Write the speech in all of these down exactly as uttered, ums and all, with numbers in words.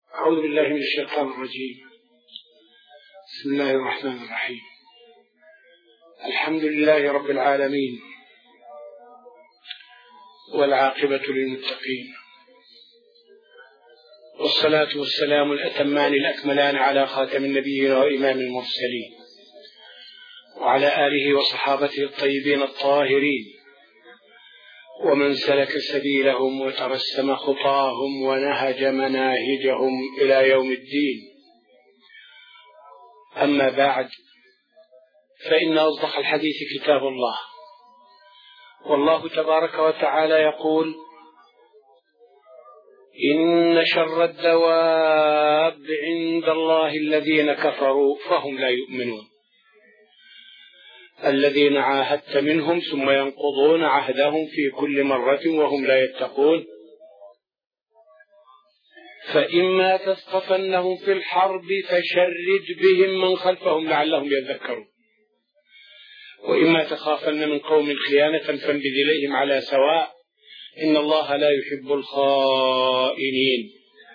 أعوذ بالله من الشيطان الرجيم. بسم الله الرحمن الرحيم. الحمد لله رب العالمين، والعاقبة للمتقين، والصلاة والسلام الأتمان الأكملان على خاتم النبيين وإمام المرسلين، وعلى آله وصحابته الطيبين الطاهرين، ومن سلك سبيلهم وترسم خطاهم ونهج مناهجهم إلى يوم الدين. أما بعد، فإن أصدق الحديث كتاب الله، والله تبارك وتعالى يقول: إن شر الدواب عند الله الذين كفروا فهم لا يؤمنون، الذين عاهدت منهم ثم ينقضون عهدهم في كل مرة وهم لا يتقون، فإما تثقفنهم في الحرب فشرد بهم من خلفهم لعلهم يذكرون، وإما تخافن من قوم خيانة فانبذ إليهم على سواء، إن الله لا يحب الخائنين.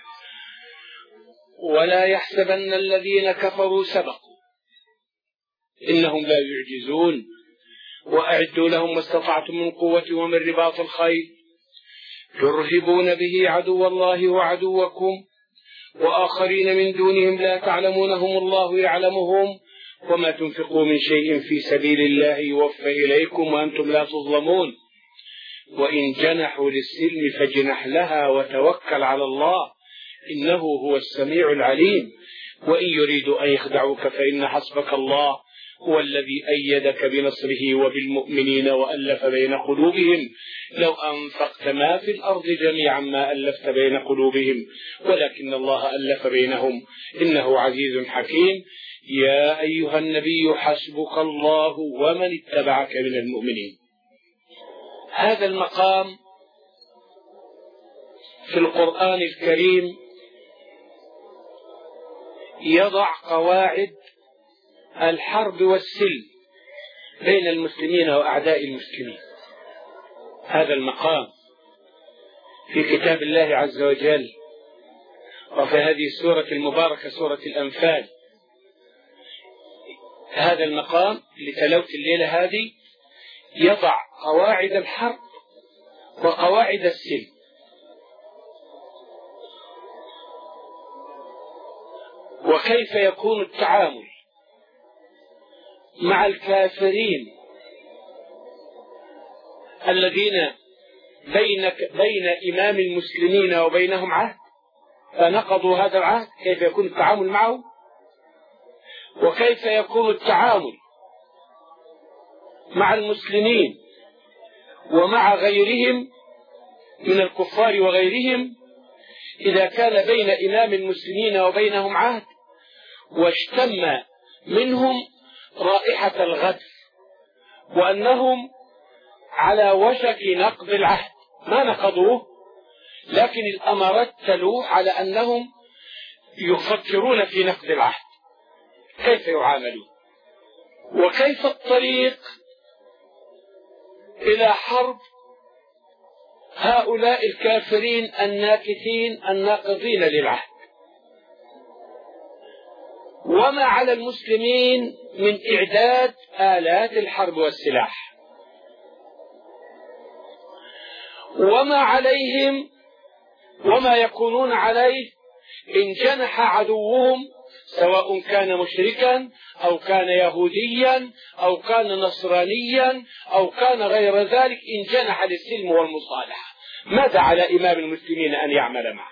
ولا يحسبن الذين كفروا سبقوا، إنهم لا يعجزون. وأعدوا لهم ما استطعتم من قوة ومن رباط الخيل ترهبون به عدو الله وعدوكم وآخرين من دونهم لا تعلمونهم الله يعلمهم، وما تنفقوا من شيء في سبيل الله يوفى إليكم وأنتم لا تظلمون. وإن جنحوا للسلم فاجنح لها وتوكل على الله، إنه هو السميع العليم. وإن يريدوا أن يخدعوك فإن حسبك الله هو الذي أيدك بنصره وبالمؤمنين وألف بين قلوبهم، لو أنفقت ما في الأرض جميعا ما ألفت بين قلوبهم ولكن الله ألف بينهم، إنه عزيز حكيم. يا أيها النبي حسبك الله ومن اتبعك من المؤمنين. هذا المقام في القرآن الكريم يضع قواعد الحرب والسلم بين المسلمين وأعداء المسلمين. هذا المقام في كتاب الله عز وجل، وفي هذه السورة المباركة سورة الأنفال. هذا المقام لتلاوة الليلة هذه يضع قواعد الحرب وقواعد السلم، وكيف يكون التعامل مع الكافرين الذين بينك بين إمام المسلمين وبينهم عهد فنقضوا هذا العهد، كيف يكون التعامل معهم، وكيف يكون التعامل مع المسلمين ومع غيرهم من الكفار وغيرهم إذا كان بين إمام المسلمين وبينهم عهد واشتم منهم رائحة الغدر وأنهم على وشك نقض العهد، ما نقضوه لكن الأمارات تلوح على أنهم يفكرون في نقض العهد. كيف يعاملون، وكيف الطريق إلى حرب هؤلاء الكافرين الناكثين الناقضين للعهد، وما على المسلمين من إعداد آلات الحرب والسلاح، وما عليهم وما يكونون عليه إن جنح عدوهم، سواء كان مشركا أو كان يهوديا أو كان نصرانيا أو كان غير ذلك، إن جنح للسلم والمصالحة، ماذا على إمام المسلمين أن يعمل معه؟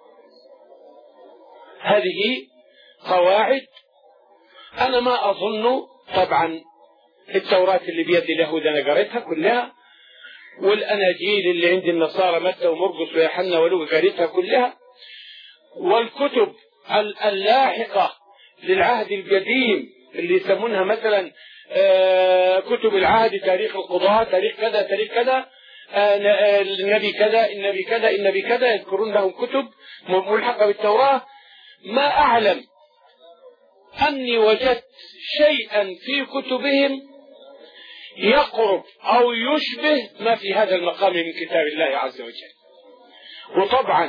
هذه قواعد أنا ما أظن، طبعا التوراة اللي بيد اليهود أنا قريتها كلها، والأناجيل اللي عند النصارى متى ومرقس ويوحنا ولوقا قريتها كلها، والكتب اللاحقة للعهد القديم اللي يسمونها مثلا كتب العهد، تاريخ القضاء، تاريخ كذا تاريخ كذا، النبي كذا النبي كذا النبي كذا، يذكرون لهم كتب ملحقة بالتوراة. ما أعلم أني وجدت شيئا في كتبهم يقرب أو يشبه ما في هذا المقام من كتاب الله عز وجل. وطبعا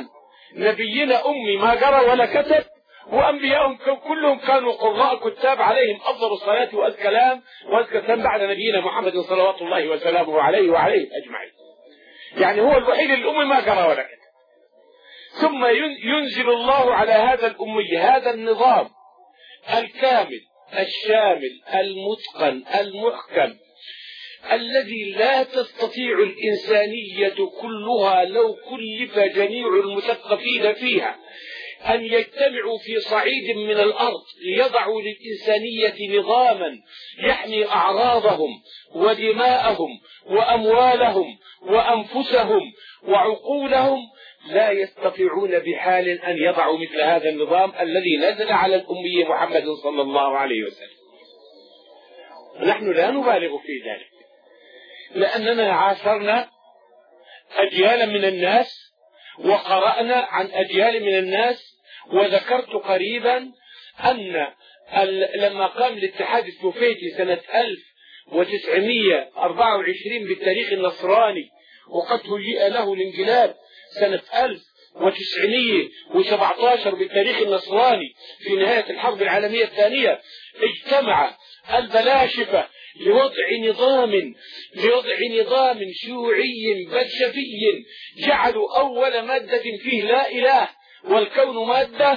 نبينا أمي ما قرأ ولا كتب، وأنبيائهم كلهم كانوا قراء كتاب عليهم أفضل الصلاة وأزكى كلام وأزكى كلام بعد نبينا محمد صلوات الله وسلامه عليه وعليه أجمعين. يعني هو الوحيد الأمي ما قرأ ولا كتب. ثم ينزل الله على هذا الأمي هذا النظام الكامل الشامل المتقن المحكم الذي لا تستطيع الإنسانية كلها لو كلف جميع المثقفين فيها أن يجتمعوا في صعيد من الأرض ليضعوا للإنسانية نظاما يحمي أعراضهم ودماءهم وأموالهم وأنفسهم وعقولهم، لا يستطيعون بحال أن يضعوا مثل هذا النظام الذي نزل على الأمي محمد صلى الله عليه وسلم. نحن لا نبالغ في ذلك، لأننا عاصرنا أجيالا من الناس وقرأنا عن أجيال من الناس. وذكرت قريبا أن لما قام الاتحاد السوفيتي سنة ألف وتسعمئة وأربعة وعشرين بالتاريخ النصراني، وقد هيئ له الانقلاب سنة ألف وتسعمئة وسبعة عشر بالتاريخ النصراني في نهاية الحرب العالمية الثانية، اجتمع البلاشفة لوضع نظام لوضع نظام شيوعي بلشفي جعلوا أول مادة فيه لا إله والكون مادة،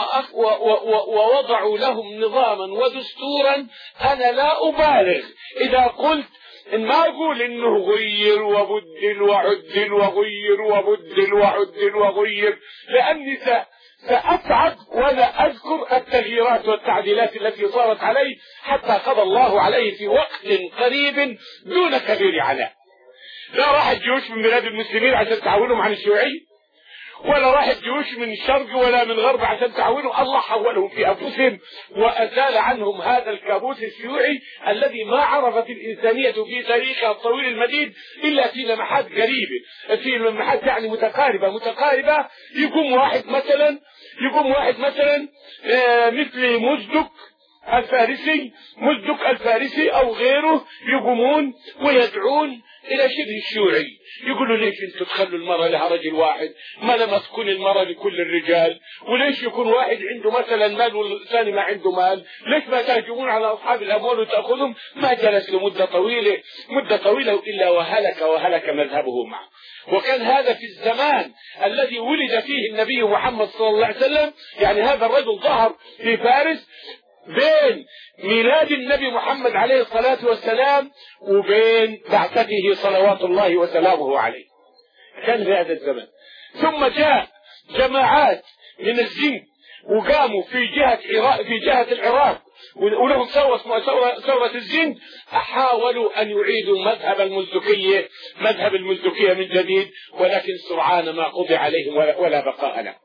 ووضعوا لهم نظاما ودستورا. أنا لا أبالغ إذا قلت إن ما أقول إنه غير وبدل وعدل وغير وبدل وعدل وغير، لأني سأتعب ولا أذكر التغييرات والتعديلات التي صارت عليه حتى قضى الله عليه في وقت قريب دون كبير عناء. لا راح الجيوش من بلاد المسلمين عشان تعاونهم عن الشيوعية، ولا راح الجيوش من الشرق ولا من الغرب عشان تعاونوا. الله حولهم في أنفسهم وأزال عنهم هذا الكابوس الشيوعي الذي ما عرفت الإنسانية في تاريخها الطويل المديد إلا في لمحات قريبة، في لمحات يعني متقاربة متقاربة. يقوم واحد مثلا يقوم واحد مثلا مثل مزدك الفارسي مزدك الفارسي أو غيره، يقومون ويدعون إلى شبه الشيوعي. يقولوا ليش انتم تخلوا المرأة لها رجل واحد، ما لما تكون المرأة لكل الرجال، وليش يكون واحد عنده مثلا مال والثاني ما عنده مال، ليش ما تهجمون على أصحاب الأموال وتأخذهم؟ ما جلس لمدة طويلة مدة طويلة إلا وهلك وهلك مذهبه معه. وكان هذا في الزمان الذي ولد فيه النبي محمد صلى الله عليه وسلم. يعني هذا الرجل ظهر في فارس بين ميلاد النبي محمد عليه الصلاة والسلام وبين بعثته صلوات الله وسلامه عليه، كان في هذا الزمن. ثم جاء جماعات من الزنك وقاموا في جهة العراق في جهة العراق ولهم ثورة ثورة الزنك، حاولوا أن يعيدوا مذهب المزدكية مذهب المزدكية من جديد، ولكن سرعان ما قضي عليهم ولا بقاء لهم.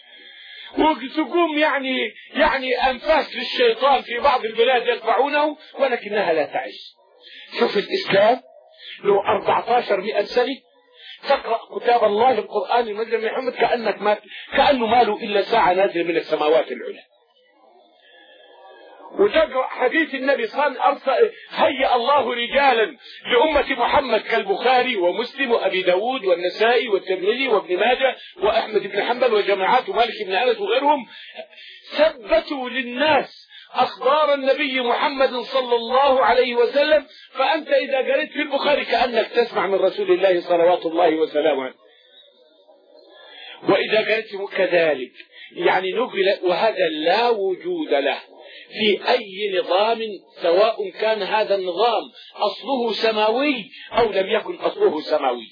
وتقوم يعني يعني أنفاس للشيطان في بعض البلاد يتبعونه ولكنها لا تعيش. شوف الإسلام له أربعة عشر مئة سنة تقرأ كتاب الله القرآن المجيد محمد كأنك ما كأنه ما له إلا ساعة نازل من السماوات العلى. وتقرأ حديث النبي صلى الله عليه وسلم هيأ الله رجالا لأمة محمد كالبخاري ومسلم وأبي داود والنسائي والترمذي وابن ماجه وأحمد بن حنبل وجماعات ومالك بن أنس وغيرهم، ثبتوا للناس أخبار النبي محمد صلى الله عليه وسلم. فأنت إذا قرأت في البخاري كأنك تسمع من رسول الله صلوات الله وسلامه عليه، وإذا قرأت كذلك يعني نقل. وهذا لا وجود له في أي نظام، سواء كان هذا النظام أصله سماوي أو لم يكن أصله سماوي.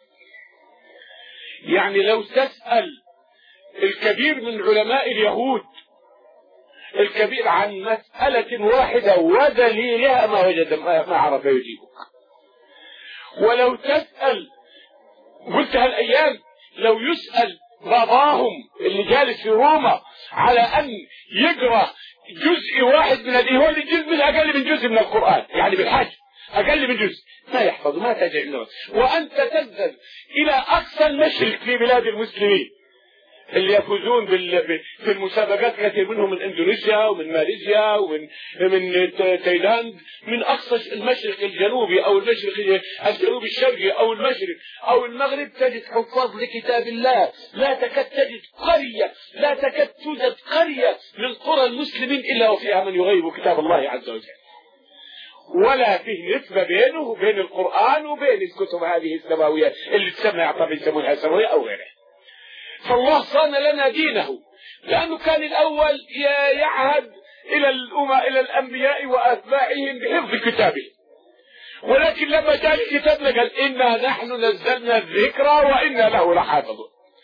يعني لو تسأل الكبير من علماء اليهود الكبير عن مسألة واحدة ودليلها ما وجد ما عرف يجيبك. ولو تسأل قلت هالأيام لو يسأل باباهم اللي جالس في روما على أن يقرأ جزء واحد من هذه، هو اللي جزء من أقل من جزء من القرآن، يعني بالحج أقل من جزء ما يحفظ ما تجع النوم. وأنت تنزل إلى أقصى المشرق في بلاد المسلمين اللي يفوزون في المسابقات كثير منهم من اندونيسيا ومن ماليزيا ومن من تايلاند، من اقصى المشرق الجنوبي او المشرق الجنوبي الشرقي او المشرق او المغرب، تجد حفاظ لكتاب الله. لا تكاد تجد قرية، لا تكاد توجد قرية من قرى المسلمين الا وفيها من يغيب كتاب الله عز وجل، ولا فيه نسبة بينه وبين القرآن وبين الكتب هذه السماوية اللي تسمى طبعا يسمونها سماوية أو غيرها. فالله صان لنا دينه، لأنه كان الأول يعهد إلى الأمة إلى الأنبياء وأتباعهم بحفظ كتابه، ولكن لما جاء الكتاب قال إنا نحن نزلنا الذكر وإنا له لحافظون،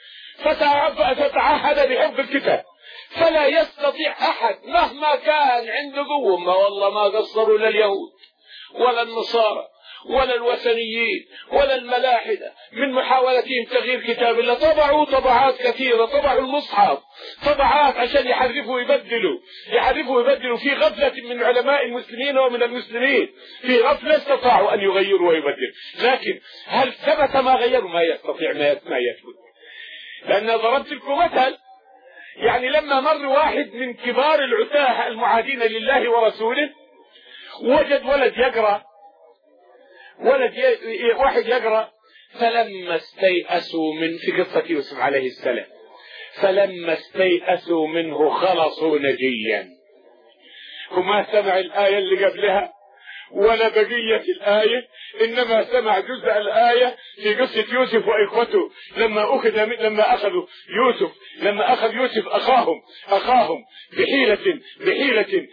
فتعهد بحفظ الكتاب. فلا يستطيع أحد مهما كان عنده قوة، ما والله ما قصروا لا اليهود ولا النصارى ولا الوثنيين ولا الملاحدة من محاولتهم تغيير كتاب الله. طبعوا طبعات كثيرة، طبعوا المصحف طبعات عشان يحرفوا ويبدلوا يحرفوا ويبدلوا في غفلة من علماء المسلمين ومن المسلمين، في غفلة استطاعوا أن يغيروا ويبدلوا، لكن هل ثبت ما غيروا؟ ما يستطيع ما يثبت. لأن ضربت لكم مثل، يعني لما مر واحد من كبار العتاة المعادين لله ورسوله وجد ولد يقرأ ولد ي... واحد يقرأ، فلما استيأسوا من في قصة يوسف عليه السلام، فلما استيأسوا منه خلصوا نجيا. وما سمع الآية اللي قبلها ولا بقية الآية، إنما سمع جزء الآية في قصة يوسف وإخوته لما أخذ لما أخذوا يوسف لما أخذ يوسف أخاهم أخاهم بحيلة بحيلة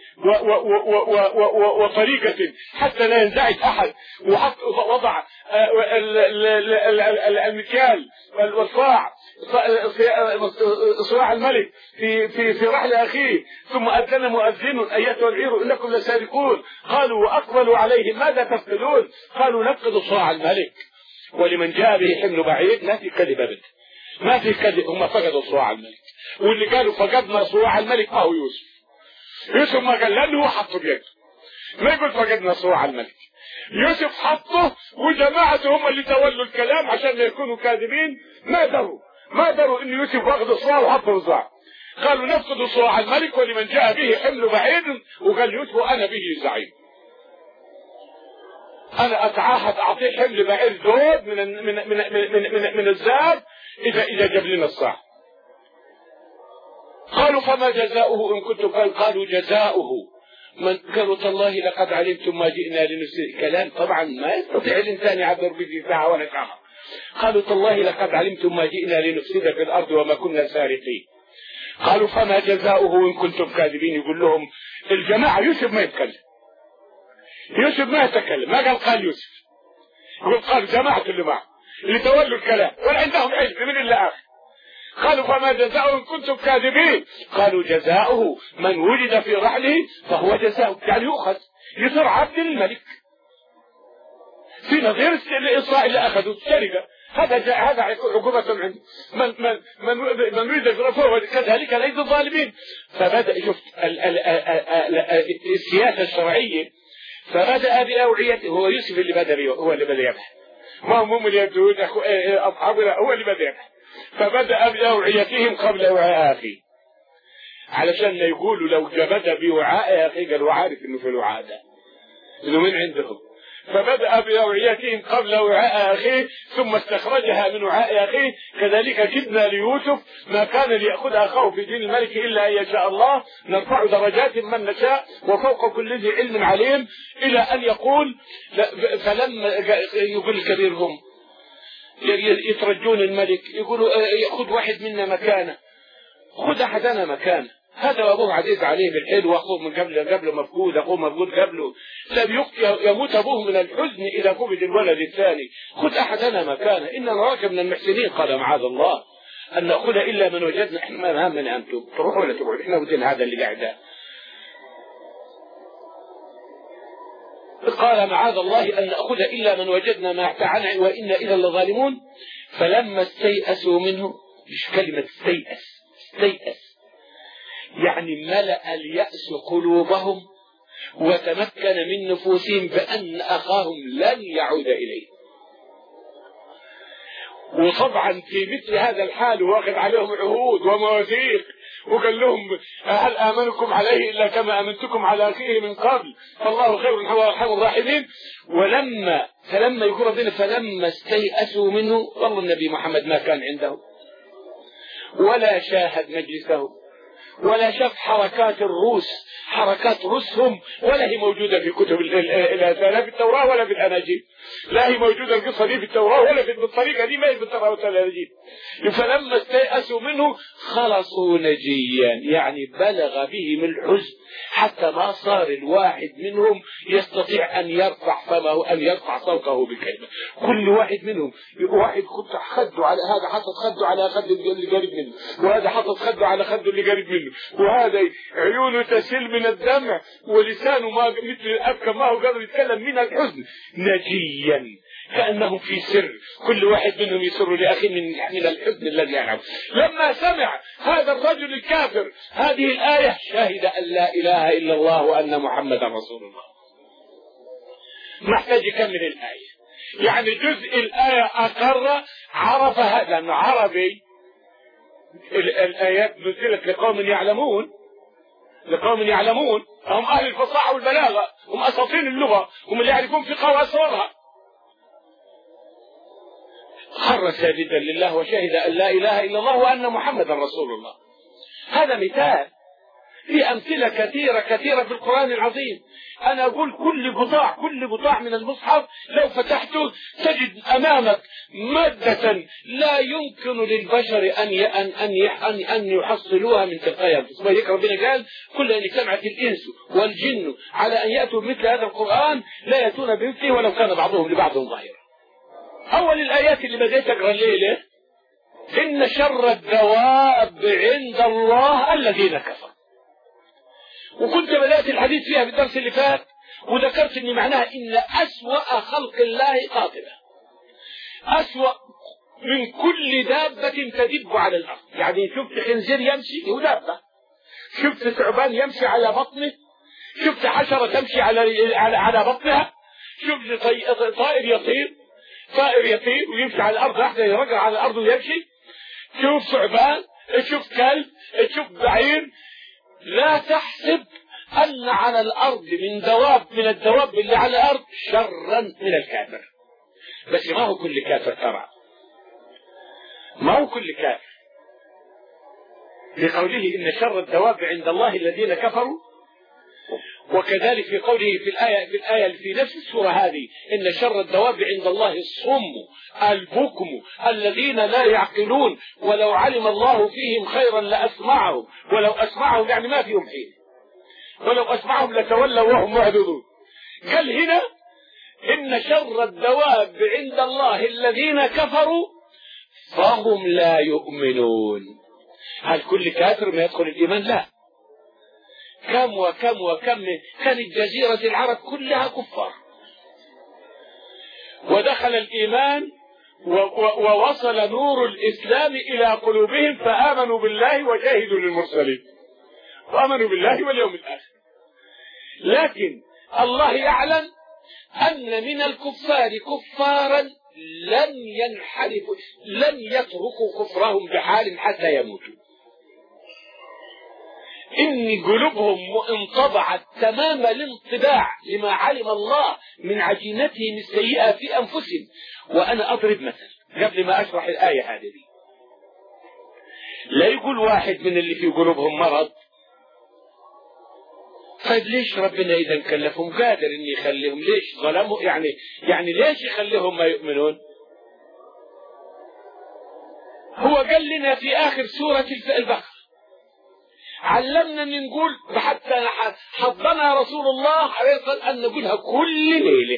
وطريقة حتى لا ينزعج أحد، وحط وضع المكيال والصاع صراع الملك في في في رحل أخيه، ثم أذن مؤذن أيتها العير إنكم لسارقون. قالوا وأقبلوا عليهم ماذا تفقدون؟ قالوا نفقد صراع الملك ولمن جاء به حمل بعيد. لا في كذب أبدا، ما في كذب، هم فقدوا صراع الملك. واللي قالوا فقدنا صراع الملك ما هو يوسف. يوسف ما قال لأنه هو حطه بيده، ما يقول فقدنا صراع الملك. يوسف حطه وجماعته هم اللي تولوا الكلام عشان لا يكونوا كاذبين. ما دروا ما دروا ان يوسف واخذ الصراع وحطه صراع. قالوا نفقد صراع الملك ولمن جاء به حمل بعيد، وقال يوسف انا به زعيم، انا اتعاهد اعطيه حمل بعيد زود من من من من, من, من الزاد اذا اذا جاب لنا الصاع. قالوا فما جزاؤه ان كنتم قال قالوا جزاؤه من قالوا تالله لقد علمتم ما جئنا لنفسد. كلام طبعا ما يستطيع الانسان يعبر به ساعه ولا ساعه. قالوا تالله لقد علمتم ما جئنا لنفسد في الارض وما كنا سارقين. قالوا فما جزاؤه ان كنتم كاذبين. يقول لهم الجماعه يوسف ما يتكلم، يوسف ما يتكلم، ما قال قال يوسف، يقول قال جماعه اللي معه اللي تولوا الكلام ولا عندهم علم من الا اخر. قالوا فما جزاؤه إن كنتم كاذبين. قالوا جزاؤه من وجد في رحله فهو جزاؤه، يعني يؤخذ يصير عبد الملك في نظير الإصراء اللي أخذوا السرقة. هذا هذا عقوبة عنده. من من من من وجد في رحله كذلك ليس الظالمين. فبدأ شفت السياسة الشرعية، فبدأ بأوعيته. هو يوسف اللي بدأ هو اللي بدأ يبحث، ما هم اللي يبدون أصحابنا، هو اللي بدأ يبحث. فبدأ بأوعيتهم قبل وعاء أخي، علشان لا يقولوا لو بدأ بوعاء أخي قالوا عارف إنه في الوعاء ده إنه من عندهم. فبدأ بأوعيتهم قبل وعاء أخيه ثم استخرجها من وعاء أخيه. كذلك جدنا ليوسف ما كان ليأخذ أخاه في دين الملك إلا أن يشاء الله، نرفع درجات من نشاء وفوق كل ذي علم عليم، إلى أن يقول فلما يقول كبيرهم يترجون الملك يقولوا يأخذ واحد منا مكانه، خذ أحدنا مكانه، هذا أبوه عزيز عليه بالحيل وأخوه من قبل قبله مفقود، أخوه مفقود قبله، لم يموت أبوه من الحزن إذا فقد الولد الثاني، خذ أحدنا مكانه إن نراك من المحسنين. قال معاذ الله أن نأخذ إلا من وجدنا. إحنا ما همنا أنتم تروحوا ولا تروحوا، إحنا ودين هذا اللي قاعد. قال معاذ الله أن نأخذ إلا من وجدنا ما اعتعنا وإنا إذا لظالمون. فلما استيأسوا منه، مش كلمة استيأس، استيأس يعني ملأ اليأس قلوبهم وتمكن من نفوسهم بأن أخاهم لن يعود إليه. وطبعا في مثل هذا الحال واخذ عليهم عهود ومواثيق، وقال لهم هل آمنكم عليه إلا كما أمنتكم على أخيه من قبل فالله خير وأرحم الراحمين. ولما فلما يقول ربنا فلما استيأسوا منه، والله النبي محمد ما كان عنده ولا شاهد مجلسه ولا شاف حركات الروس، حركات روسهم ولا هي موجودة في كتب لا في التوراة ولا في الأناجيل، لا هي موجودة القصة دي في التوراة ولا في بالطريقة دي ما هي في التوراة ولا الأناجيل. فلما استيأسوا منه خلصوا نجيا، يعني بلغ بهم الحزن حتى ما صار الواحد منهم يستطيع أن يرفع فمه أن يرفع صوته بكلمة. كل واحد منهم واحد خده على هذا، حطت خده على خد اللي قريب منه، وهذا حطت خده على خده اللي قريب منه، وهذا عيونه تسيل من الدمع ولسانه ما مثل الأبكى ما هو قادر يتكلم من الحزن، نجيا كأنهم في سر، كل واحد منهم يسر لأخيه من من الحزن الذي ينعم. لما سمع هذا الرجل الكافر هذه الآية شهد أن لا إله إلا الله وأن محمدا رسول الله. محتاج يكمل الآية، يعني جزء الآية أقر عرف هذا، لأنه عربي الآيات نزلت لقوم يعلمون، لقوم يعلمون، هم أهل الفصاحة والبلاغة، هم أساطين اللغة، هم اللي يعرفون فقه وأسرارها. خر ساجدا لله وشهد أن لا إله إلا الله وأن محمدا رسول الله. هذا مثال، في أمثلة كثيرة كثيرة في القرآن العظيم. أنا أقول كل بضاع كل بضاع من المصحف لو فتحته تجد أمامك مادة لا يمكن للبشر أن أن أن أن يحصلوها من تلقاء أنفسهم. ولذلك ربنا قال كل أن اجتمعت الإنس والجن على أن يأتوا بمثل هذا القرآن لا يأتون بمثله ولو كان بعضهم لبعض ظهيرا. أول الآيات اللي بديت أقرأ الليلة إن شر الدواب عند الله الذين كفروا، وكنت بدأت الحديث فيها في الدرس اللي فات وذكرت إن معناها إن أسوأ خلق الله قاتلة، أسوأ من كل دابة تدب على الأرض. يعني شفت خنزير يمشي هو دابة، شفت ثعبان يمشي على بطنه، شفت حشرة تمشي على على بطنها، شفت طائر يطير طائر يطير ويمشي على الأرض واحدة يرجع على الأرض ويمشي، تشوف ثعبان، تشوف كلب، تشوف بعير. لا تحسب أن على الأرض من دواب من الدواب اللي على الأرض شرا من الكافر، بس ما هو كل كافر ترى، ما هو كل كافر. في قوله إن شر الدواب عند الله الذين كفروا، وكذلك في قوله في الآية في الآية في نفس السورة هذه إن شر الدواب عند الله الصم البكم الذين لا يعقلون ولو علم الله فيهم خيرا لأسمعهم ولو أسمعهم يعني ما فيهم حين ولو أسمعهم لتولوا وهم معرضون. قال هنا إن شر الدواب عند الله الذين كفروا فهم لا يؤمنون. هل كل كافر ما يدخل الإيمان؟ لا، كم وكم وكم كانت جزيرة العرب كلها كفار ودخل الإيمان ووصل نور الإسلام إلى قلوبهم فآمنوا بالله وشهدوا للمرسلين وآمنوا بالله واليوم الآخر. لكن الله يعلم أن من الكفار كفارا لن ينحرفوا لن يتركوا كفرهم بحال حتى يموتوا، إن قلوبهم انطبعت تمام الانطباع لما علم الله من عجينتهم السيئة في أنفسهم. وأنا أضرب مثل قبل ما أشرح الآية هذه، لا يقول واحد من اللي في قلوبهم مرض طيب ليش ربنا إذا كلفهم قادر إن يخليهم، ليش ظلموا يعني يعني ليش يخليهم ما يؤمنون؟ هو قال لنا في آخر سورة البقرة علمنا أن نقول حتى حضنا رسول الله عليه الصلاة والسلام أن نقولها كل ليلة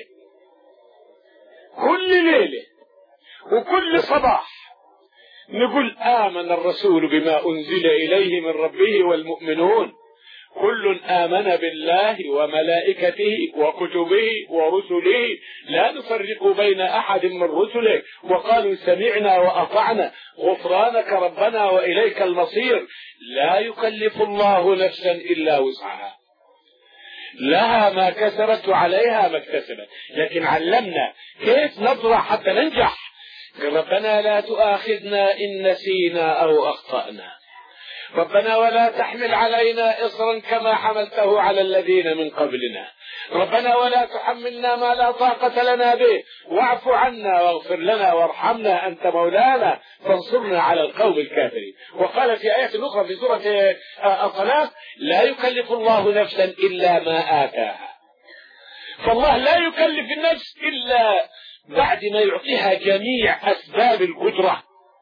كل ليلة وكل صباح، نقول آمن الرسول بما أنزل إليه من ربه والمؤمنون كل آمن بالله وملائكته وكتبه ورسله لا نفرق بين أحد من رسله وقالوا سمعنا وأطعنا غفرانك ربنا وإليك المصير. لا يكلف الله نفسا إلا وسعها لها ما كسبت وعليها ما اكتسبت، لكن علمنا كيف نزرع حتى ننجح، ربنا لا تؤاخذنا إن نسينا أو أخطأنا، ربنا ولا تحمل علينا إصرا كما حملته على الذين من قبلنا، ربنا ولا تحملنا ما لا طاقة لنا به، واعف عنا واغفر لنا وارحمنا أنت مولانا فانصرنا على القوم الكافرين. وقال في آية أخرى في سورة الطلاق: لا يكلف الله نفسا إلا ما آتاها. فالله لا يكلف النفس إلا بعد ما يعطيها جميع أسباب القدرة.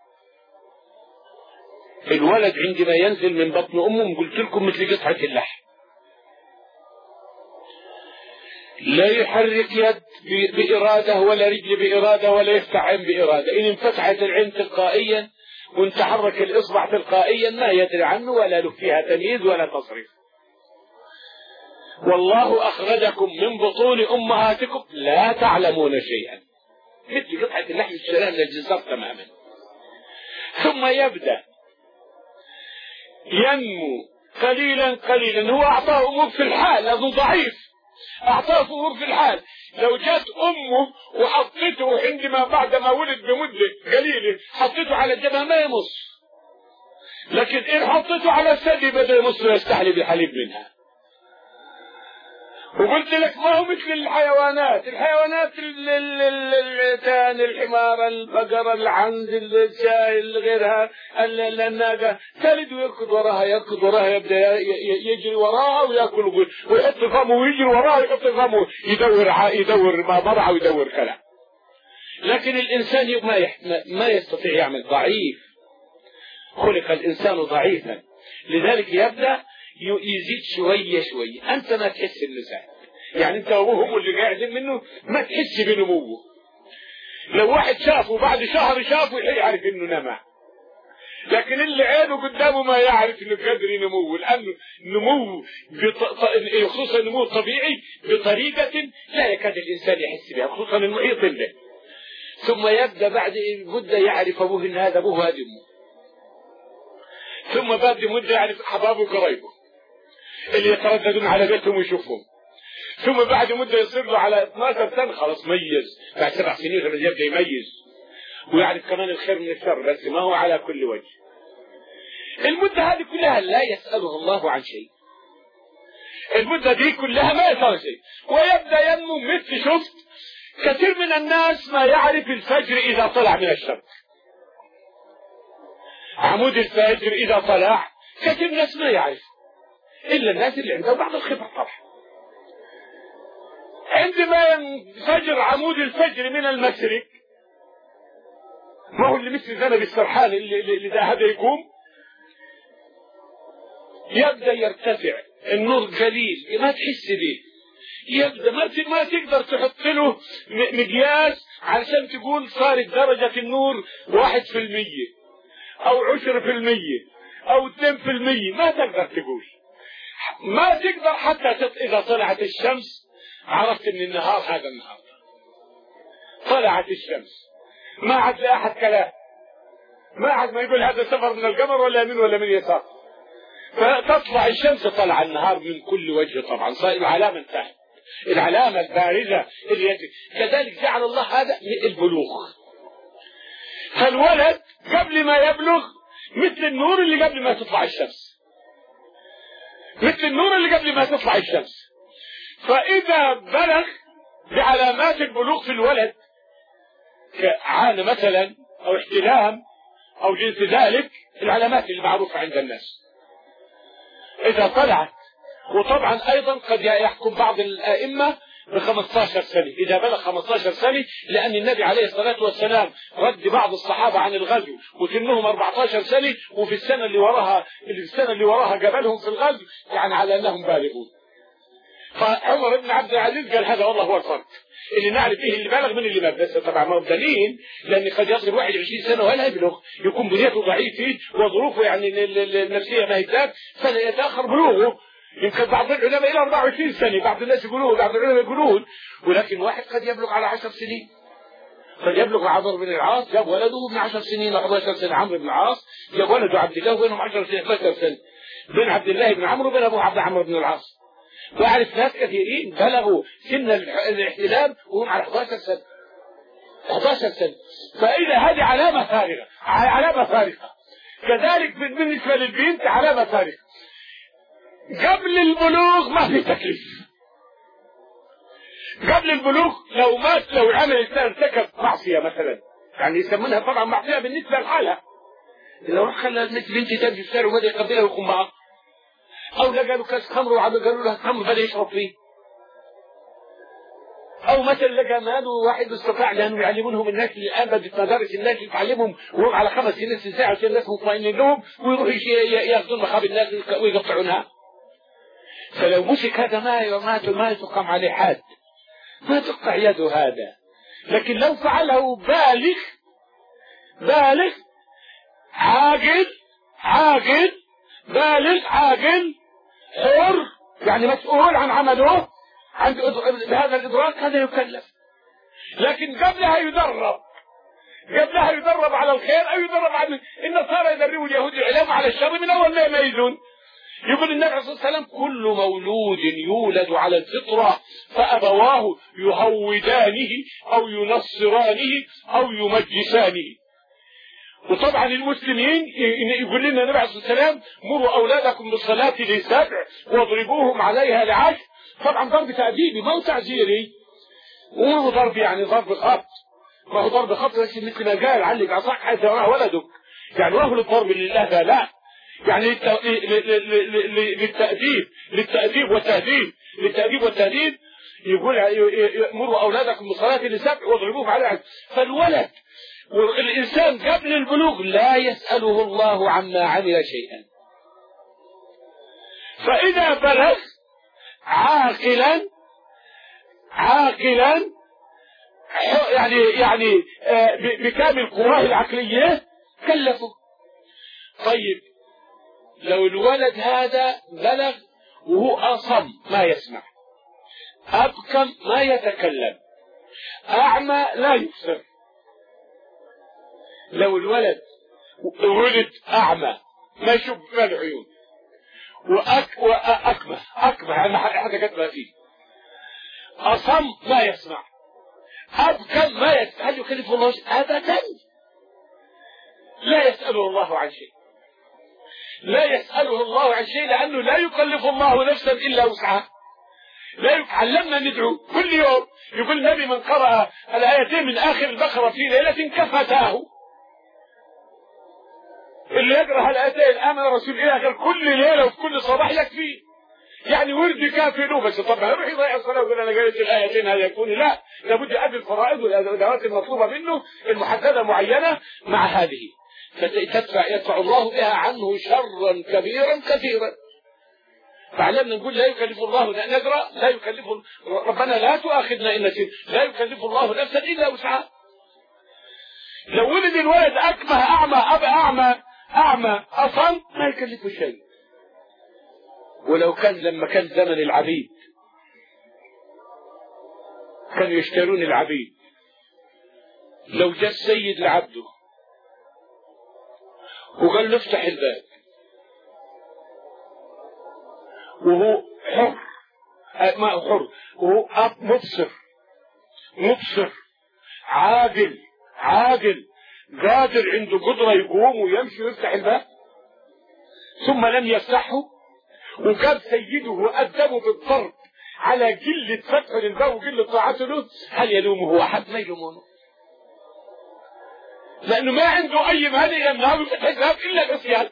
الولد عندما ينزل من بطن أمه قلت لكم مثل قطعة اللحم، لا يحرك يد بإرادة ولا رجل بإرادة ولا يفتح عين بإرادة. إن انفتحت العين تلقائيا وان تحرك الإصبع تلقائيا ما يدري عنه ولا له فيها تمييز ولا تصريف. والله أخرجكم من بطون أمهاتكم لا تعلمون شيئا، مثل قطعة اللحم الشريرة من الجزار تماما. ثم يبدأ ينمو قليلا قليلا. هو أعطاه أمور في الحال، لأنه ضعيف، أعطاه أمور في الحال. لو جات أمه وحطته عندما بعدما ولد بمدة قليلة حطته على الجبهة ما يمص، لكن إن حطته على الثدي بدأ يمص ويستحلي بالحليب منها. وقلت لك ما هو مثل الحيوانات، الحيوانات التان، الحمار، البقرة، العنز، الشاي، غيرها، الناقة تلد ويركض وراها يركض وراها يبدأ يجري وراها ويأكل ويحط فمه ويجري وراها ويحط فمه يدور يدور ما مرعى ويدور كلام. لكن الإنسان ما ما يستطيع يعمل، ضعيف، خلق الإنسان ضعيفا. لذلك يبدأ يزيد شوية شوية. أنت ما تحس إنه زاد، يعني أنت وهو هم اللي قاعدين منه ما تحس بنموه. لو واحد شافه بعد شهر شافه يعرف إنه نمى، لكن اللي عينه قدامه ما يعرف إنه قادر ينموه، لأنه نمو بط... خصوصا نمو طبيعي بطريقة لا يكاد الإنسان يحس بها، خصوصا المحيط له. ثم يبدأ بعد مدة يعرف أبوه إن هذا أبوه هذا أمه، ثم بعد مدة يعرف أحبابه وقرايبه اللي يترددون على بيتهم ويشوفهم، ثم بعد مدة يصير له على اثناشر سنة خلاص ميز، بعد سبع سنين يبدأ يميز ويعرف كمان الخير من الشر، بس ما هو على كل وجه. المدة هذه كلها لا يسأله الله عن شيء، المدة دي كلها ما يسأله شيء، ويبدأ ينمو. مثل شفت كثير من الناس ما يعرف الفجر إذا طلع من الشمس، عمود الفجر إذا طلع كثير من الناس ما يعرف إلا الناس اللي عندهم بعض الخبرة. طبعا عندما ينفجر عمود الفجر من المشرق، ما هو اللي مثل ذنب السرحان اللي, اللي ده هذا يقوم، يبدأ يرتفع النور قليل ما تحس به، يبدأ ما ما تقدر تحط له مقياس علشان تقول صارت درجة النور واحد في المية أو عشرة في المية أو اثنين في المية، ما تقدر تقول، ما تقدر حتى إذا طلعت الشمس عرفت من النهار هذا النهار طلعت الشمس، ما عاد لأحد كلام، ما عاد ما يقول هذا سفر من القمر ولا يمين ولا من يسار، فتطلع الشمس طلع النهار من كل وجه. طبعا صار العلامة انتهت، العلامة البارزة اللي يجب. كذلك جعل الله هذا البلوغ، فالولد قبل ما يبلغ مثل النور اللي قبل ما تطلع الشمس، مثل النور اللي قبل ما تطلع الشمس. فإذا بلغ بعلامات البلوغ في الولد كعانة مثلا أو احتلام أو جنس ذلك، العلامات المعروفة عند الناس إذا طلعت. وطبعا أيضا قد يحكم بعض الأئمة بخمسة عشر سنة إذا بلغ خمسة عشر سنة، لأن النبي عليه الصلاة والسلام رد بعض الصحابة عن الغزو وسنهم أربعة عشر سنة، وفي السنة اللي وراها اللي السنة اللي وراها قبلهم في الغزو، يعني على أنهم بالغون. فعمر بن عبد العزيز قال هذا والله هو الفرق اللي نعرف فيه اللي بلغ من اللي ما بلغ. طبعا ما هو دليل، لأن قد يصل واحد وعشرين سنة ولا يبلغ، يكون بنيته ضعيفة وظروفه يعني النفسية ما هي ذاك، فيتأخر بلوغه. يمكن بعض العلماء إلى أربعة وعشرين سنة، بعض الناس يقولون، بعض العلماء يقولون، ولكن واحد قد يبلغ على عشر سنين. قد يبلغ عمرو بن العاص جاب ولده ابن عشر سنين أحد عشر سنة، عمرو بن العاص جاب ولده عبد الله وبينهم عشر سنين أحد عشر سنة، بين عبد الله بن عمرو وبين أبو عبد عمرو بن العاص. وأعرف ناس كثيرين بلغوا سن الاحتلام وهم على أحد عشر سنة. أحد عشر سنة. فإذا هذه علامة فارغة، علامة فارغة. كذلك بالنسبة للبنت علامة فارغة. قبل البلوغ ما في تكليف. قبل البلوغ لو مات، لو عمل الإنسان ارتكب معصية مثلا، يعني يسمونها طبعا معصية بالنسبة لحالها، لو راح خلى بنتي تمشي في الشارع وبدأ يقبلها ويقوم معها، أو لقى له كاس خمر وقالوا له خمر بدأ يشرب فيه، أو مثلا لقى ماله واحد استطاع لأنهم يعلمونهم الناس الآن بدأت مدارس الناس يتعلمهم وهم على خمس سنين ست ساعة عشان الناس مطمئنين لهم، ويروحوا ياخذون مخابر الناس ويقطعونها. فلو مسك هذا ما ما ما تقام عليه حد، ما تقطع يده هذا. لكن لو فعله بالغ بالغ عاقل عاقل بالغ عاقل حر، يعني مسؤول عن عمله، عند بهذا الإدراك، هذا يكلف. لكن قبلها يدرب، قبلها يدرب على الخير أو يدرب على النصارى، يدربوا اليهود العلم على الشر من أول ما يميزون. يقول النبي عليه الصلاة والسلام: كل مولود يولد على الفطرة فأبواه يهودانه أو ينصرانه أو يمجسانه. وطبعا المسلمين يقول لنا النبي عليه الصلاة والسلام: مروا أولادكم بالصلاة لسبع واضربوهم عليها لعشر. طبعا ضرب تأديبي، ما هو تعزيري، وما هو ضرب يعني ضرب خط، ما هو ضرب خط مثل ما قال: علق عصاك حيث يراه ولدك. يعني وهو الضرب لله لا، يعني للتأديب للتأديب والتهذيب للتأديب والتهذيب. يقول: مروا أولادكم بالصلاة لسبع واضربوهم عليها. فالولد والإنسان قبل البلوغ لا يسأله الله عما عمل شيئا. فإذا بلغ عاقلا عاقلا يعني يعني بكامل قواه العقلية كلفه. طيب لو الولد هذا بلغ وهو أصم ما يسمع، أبكم ما يتكلم، أعمى لا يبصر، لو الولد ولد أعمى ما يشوف ما العيون وأك وأكمه أكمه أنا حاجة كتبها فيه، أصم ما يسمع، أبكم ما يسمع، هل يكلف الله أبدا؟ لا يسأله الله عن شيء، لا يسأله الله عن شيء، لأنه لا يكلف الله نفسا إلا وسعها. لا يعلمنا ندعو كل يوم. يقول النبي: من قرأ الآيتين من آخر البقرة في ليلة كفتاه. اللي يقرأ الآيتين آمن رسول الله غير كل ليلة وفي كل صباح يكفي، يعني ورد كافي له. بس طبعا يروح يضيع الصلاة ويقول أنا قرأت الآيتين هذا يكون لا، لابد أدي الفرائض والأدوات المطلوبة منه المحددة معينة مع هذه، فتدفع يدفع الله بها عنه شرا كبيرا كثيرا. فعلمنا نقول: لا يكلف الله، نقرأ: لا يكلف ربنا لا تؤاخذنا إن نسينا، لا يكلف الله نفسا إلا وسعها. لو ولد الولد أكمه أعمى أب أعمى أعمى أصم ما يكلفه شيء. ولو كان لما كان زمن العبيد كانوا يشترون العبيد، لو جاء السيد لعبده وقال له افتح الباب وهو حر، ما هو حر، وهو مبصر مبصر عاقل عاقل قادر عنده قدرة يقوم ويمشي ويفتح الباب، ثم لم يفتحه، وكان سيده وأدبه بالضرب على قلة فتحه للباب وقلة طاعته له، هل يلومه أحد؟ ما يلومونه، لأنه ما عنده أي مانع يمنعه من فتح الباب إلا العصيان،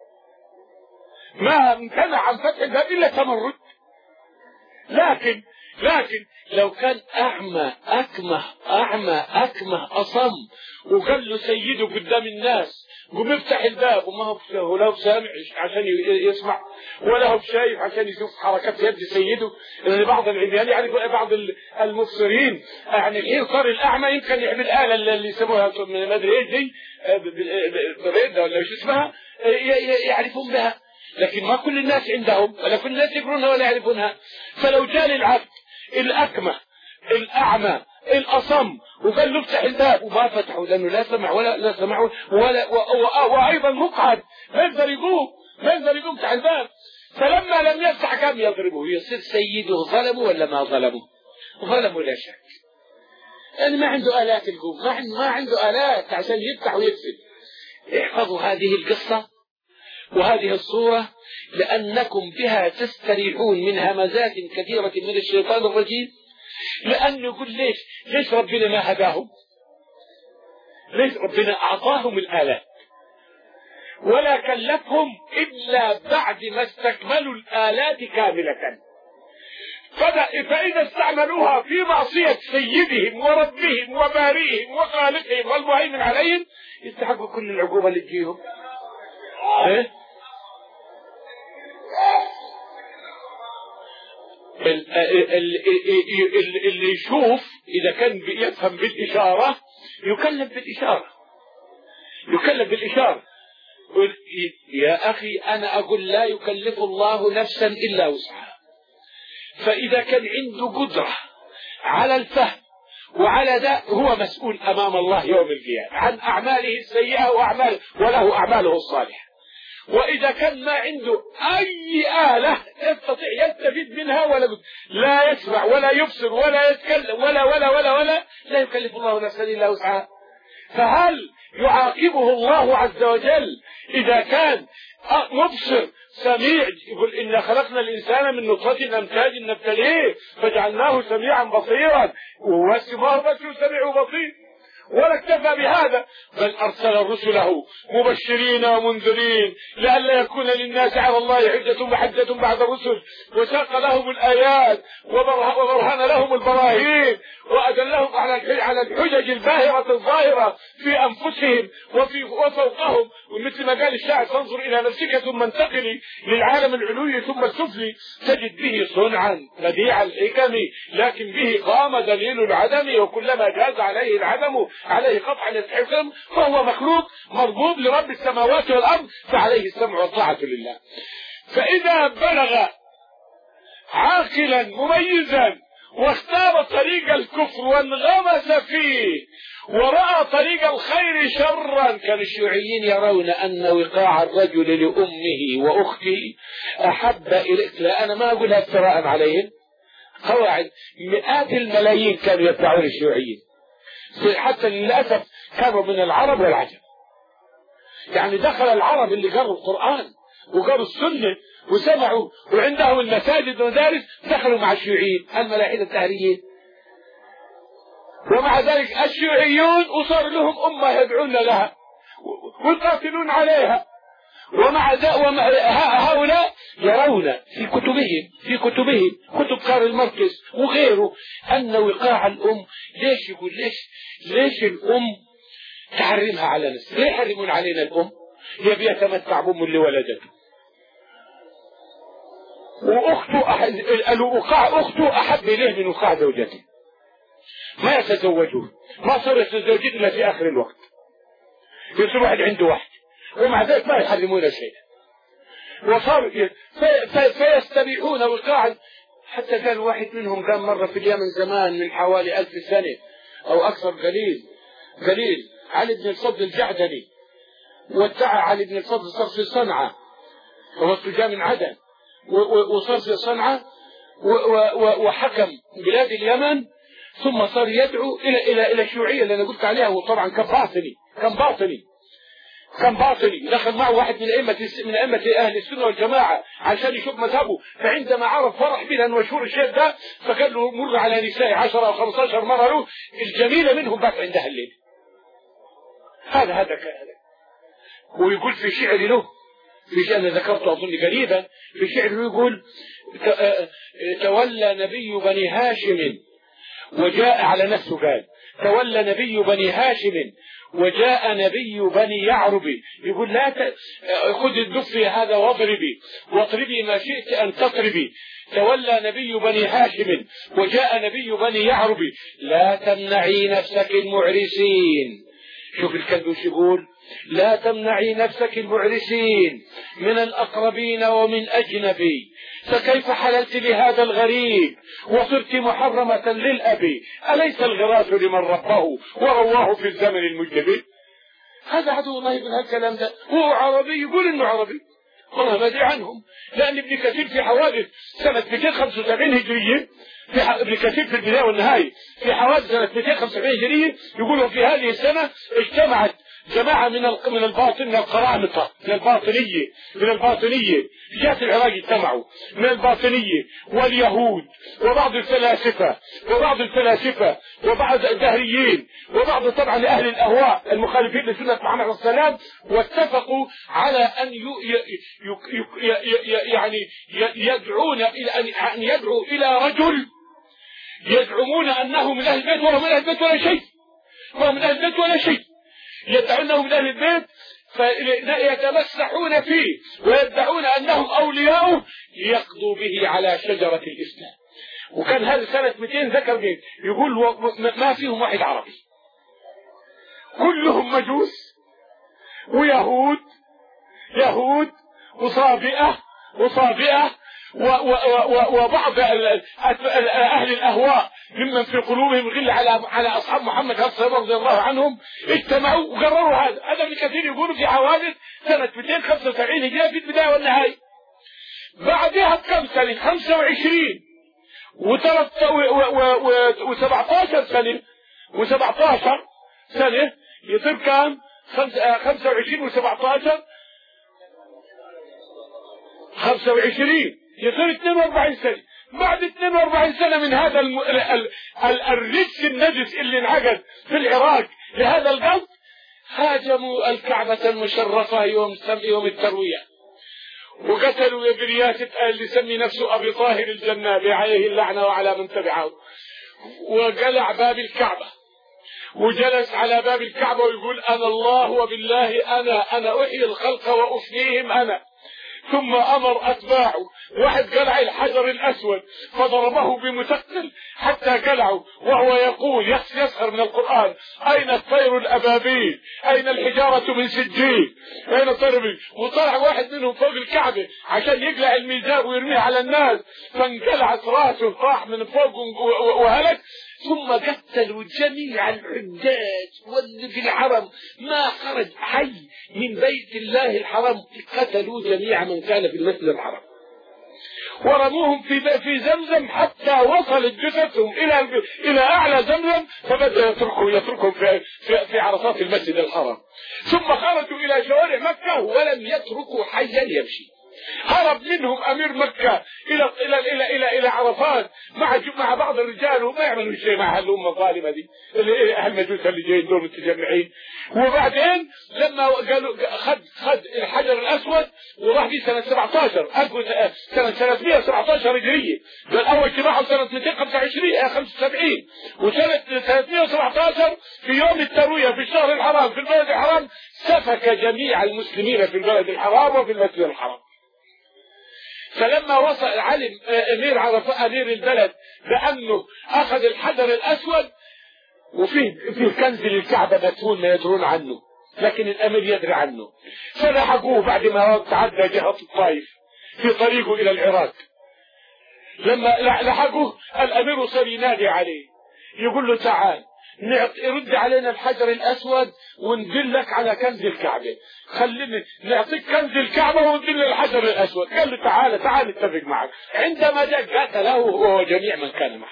ما امتنع عن فتح الباب إلا تمرد. لكن لكن لو كان أعمى أكمه أعمى أكمه أصم وقال له سيده قدام الناس قم افتح الباب، وما هو لا هو سامع عشان يسمع ولا هو شايف عشان يشوف حركات يد سيده، لأن بعض العميان يعني بعض المبصرين يعني الحين صار الأعمى يمكن يعمل آلة اللي يسموها ما أدري إيش دي بريدة ولا شو اسمها يعرفون بها، لكن ما كل الناس عندهم ولا كل الناس يقرونها ولا يعرفونها. فلو جاء للعبد الأكمه الأعمى الأصم وقال له افتح الباب وما فتحه لأنه لا سمع ولا لا سمع ولا وأيضا مقعد ما يقدر يقوم ما يقدر يقوم افتح الباب، فلما لم يفتح كان يضربه، يصير سيده ظلمه ولا ما ظلمه؟ ظلمه لا شك. يعني ما عنده آلات القوم، ما عنده, ما عنده آلات عشان يفتح ويقفل. احفظوا هذه القصة وهذه الصورة لأنكم بها تستريحون من همزات كثيرة من الشيطان الرجيم. لأنه يقول ليش ليش ربنا ما هداهم؟ ليش ربنا أعطاهم الآلات ولا كلفهم إلا بعد ما استكملوا الآلات كاملة؟ فإذا استعملوها في معصية سيدهم وربهم وبارئهم وخالقهم والمهيمن عليهم يستحقوا كل العقوبة اللي تجيهم. إيه؟ اللي يشوف إذا كان يفهم بالإشارة يكلف بالإشارة، يكلف بالإشارة. يا أخي أنا أقول لا يكلف الله نفسا إلا وسعها. فإذا كان عنده قدرة على الفهم وعلى ده هو مسؤول أمام الله يوم القيامة عن أعماله السيئة وأعماله وله أعماله الصالحة. وإذا كان ما عنده أي آلة يستطيع يستفيد منها ولا لا يسمع ولا يبصر ولا يتكلم ولا ولا ولا ولا لا يكلف الله نفسا إلا وسعها. فهل يعاقبه الله عز وجل إذا كان مبصر سميع؟ يقول إن خلقنا الإنسان من نطفة أمشاج نبتليه فجعلناه سميعا بصيرا وهو بصير سميع وبصير. ولا اكتفى بهذا بل أرسل رسله مبشرين ومنذرين لئلا يكون للناس على الله حجة وحجة بعد الرسل، وساق لهم الآيات وبرهن لهم البراهين وأدلهم على الحجج الباهرة الظاهرة في أنفسهم وفي وفوقهم. ومثل ما قال الشاعر فانظر إلى نفسك ثم انتقلي للعالم العلوي ثم السفلي تجد به صنعا بديع الحكم لكن به قام دليل العدم وكلما جاز عليه العدم عليه قطع الحكم فهو مخلوق مربوب لرب السماوات والأرض فعليه السمع والطاعة لله. فإذا بلغ عاقلا مميزا واختار طريق الكفر وانغمس فيه ورأى طريق الخير شرا، كان الشيوعيين يرون أن وقاع الرجل لأمه وأخته أحب إليه. لا أنا ما أقولها افتراء عليهم، قواعد مئات الملايين كانوا يتبعون الشيوعيين حتى للأسف كانوا من العرب والعجم. يعني دخل العرب اللي قروا القرآن وقروا السنة وسمعوا وعندهم المساجد والمدارس دخلوا مع الشيوعيين الملاحدة الدهريين، ومع ذلك الشيوعيون وصار لهم أمة يدعون لها ويقاتلون عليها. ومع هؤلاء يرون في كتبهم في كتبهم كتب كارل ماركس وغيره أن وقاع الأم ليش يقول ليش ليش الأم تحرمها على نفسها؟ ليه يحرمون علينا الأم؟ يبي يتمتع بأم اللي ولدته وأخته أح... الوقاع أخته أحب إليه من وقاع زوجته، ما يتزوجون، ما صار يتزوجون إلا في آخر الوقت، يصير واحد عنده واحد ومع ذلك ما يحرمون شيء وصار في... في... فيستبيحون وقاعا. حتى كان واحد منهم كان مرة في اليمن زمان من حوالي ألف سنة أو أكثر قليل قليل علي بن الفضل الجعدني، وادعى علي بن الفضل صار في صنعاء وهو جاء من عدن وصار في صنعاء وحكم بلاد اليمن ثم صار يدعو إلى إلى إلى الشيوعية اللي أنا قلت عليها. وطبعا كان باطني كان باطني كان باطني دخل معه واحد من أئمة من أئمة أهل السنة والجماعة عشان يشوف مذهبه. فعندما عرف فرح بنا مشهور الشيخ ده فقال له مر على نساء عشرة أو خمسة عشر مرة له الجميلة منهم بات عندها الليل. هذا هذا هذا ويقول في شعر له في شأن ذكرته أظن قريبا في شعر له يقول تولى نبي بني هاشم وجاء على نفسه قال تولى نبي بني هاشم وجاء نبي بني يعرب. يقول لا ت... خذ الدف هذا واضربي واطربي ما شئت أن تطربي. تولى نبي بني هاشم وجاء نبي بني يعرب لا تمنعي نفسك المعرسين. شوف الكلب وش يقول لا تمنعي نفسك المعرسين من الأقربين ومن أجنبي فكيف حللت لهذا الغريب وصرت محرمة للأب أليس الغراس لمن ربه ورواه في الزمن المجتبي. هذا عدو الله يقول هالكلام ده هو عربي يقول إنه عربي والله ما ادري عنهم، لان ابن كثير في حوادث سنه مئتين وخمسة وسبعين هجريه، في ابن كثير في البدايه والنهايه في حوادث سنه مئتين وخمسة وسبعين هجريه يقولوا في هذه السنه اجتمعت جماعه من من الباطن، من القرامطه، من الباطنيه من الباطنيه في جهه العراق، اجتمعوا من الباطنيه واليهود وبعض الفلاسفه وبعض الفلاسفه وبعض الدهريين وبعض طبعا اهل الاهواء المخالفين لسنه محمد عليه السلام، واتفقوا على ان يعني يدعون الى ان يدعوا الى رجل يزعمون انه من اهل البيت وهو من اهل البيت ولا شيء، وهو من اهل البيت ولا شيء، يدعون انه من اهل البيت فيتمسحون فيه ويدعون انهم اولياؤه ليقضوا به على شجره الاسلام. وكان هذا سنه مئتين ذكر مين؟ يقول ما فيهم واحد عربي، كلهم مجوس ويهود، يهود وصابئه وصابئه وبعض اهل الاهواء ممن في قلوبهم غل على على اصحاب محمد رضي الله عنهم، اجتمعوا وقرروا هذا. هذا ابن كثير يقولوا في حوادث سنه مئتين وخمسة وسبعين هجريه في البدايه والنهايه. بعدها بكم سنه؟ خمسة وعشرين وسبعطاشر سنه وسبعطاشر سنه يصير كم؟ خمسة وعشرين وسبعطاشر خمسة وعشرين يصير اثنين وأربعين سنة. بعد اثنين وأربعين سنة من هذا الم... ال... ال... ال... الرجس النجس اللي انعقد في العراق لهذا القصد، هاجموا الكعبة المشرفة يوم يوم التروية، وقتلوا يبريات اللي يسمي نفسه أبي طاهر الجنابي عليه اللعنة وعلى من تبعه، وقلع باب الكعبة وجلس على باب الكعبة ويقول أنا الله وبالله أنا أنا أحيي الخلق وأفنيهم أنا. ثم أمر أتباعه، واحد قلع الحجر الأسود فضربه بمثقل حتى قلعه، وهو يقول يسخر من القرآن أين الطير الأبابيل، أين الحجارة من سجيل، أين الطير؟ وطلع واحد منهم فوق الكعبة عشان يقلع الميزاب ويرميه على الناس، فانقلعت راسه طاح من فوق وهلك. ثم قتلوا جميع الحجاج واللي في الحرم، ما خرج حي من بيت الله الحرام، قتلوا جميع من كان في المسجد الحرام ورموهم في في زمزم حتى وصلت جثثهم الى الى اعلى زمزم، فبدا يتركوا يتركهم في في, في عرصات المسجد الحرام. ثم خرجوا الى شوارع مكه ولم يتركوا حيا يمشي. هرب منهم امير مكه الى الى الى الى الى عرفات مع مع بعض الرجال، وما يعملوا شيء مع هالامه الظالمه دي، المجوس اللي جايين دول متجمعين. وبعدين لما قالوا خد خد الحجر الاسود وراح به سنه سبعطاشر سنه ثلاثمئة وسبعطاشر هجريه، قال اول اجتماع سنه مئتين وخمسة وعشرين خمسة وسبعين، وسنه ثلاثمئة وسبعطاشر في يوم الترويه في الشهر الحرام في البلد الحرام سفك جميع المسلمين في البلد الحرام وفي المسجد الحرام. فلما وصل علم امير عرفة امير البلد بانه اخذ الحجر الاسود وفيه فيه كنز للكعبه مدفون ما يدرون عنه، لكن الامير يدري عنه، فلحقوه بعد ما تعدى جهه الطائف في طريقه الى العراق. لما لحقوه الامير صار ينادي عليه يقول له تعال رد علينا الحجر الاسود وندلك على كنز الكعبه، خليني نعطيك كنز الكعبه وندل الحجر الاسود. قال له تعال تعال نتفق معك. عندما جاء قتله هو وجميع من كان معه.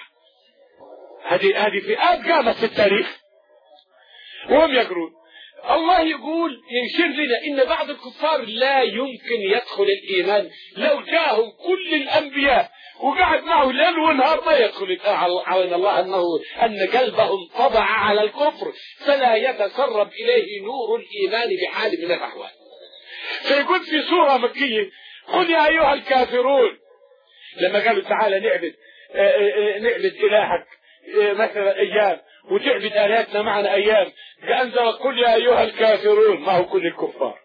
هذه هذه فئات قامت في التاريخ وهم يقولون. الله يقول يشير لنا ان بعض الكفار لا يمكن يدخل الايمان لو جاءهم كل الانبياء وقعد معه ليل ونهار ما يدخل. على الله انه ان قلبهم طبع على الكفر فلا يتسرب اليه نور الايمان بحال من الاحوال. فيقول في سوره مكيه قل يا ايها الكافرون، لما قالوا تعالى نعبد نعبد الهك مثلا ايام وتعبد الهتنا معنا ايام، فانزل قل يا ايها الكافرون، ما هو كل الكفار،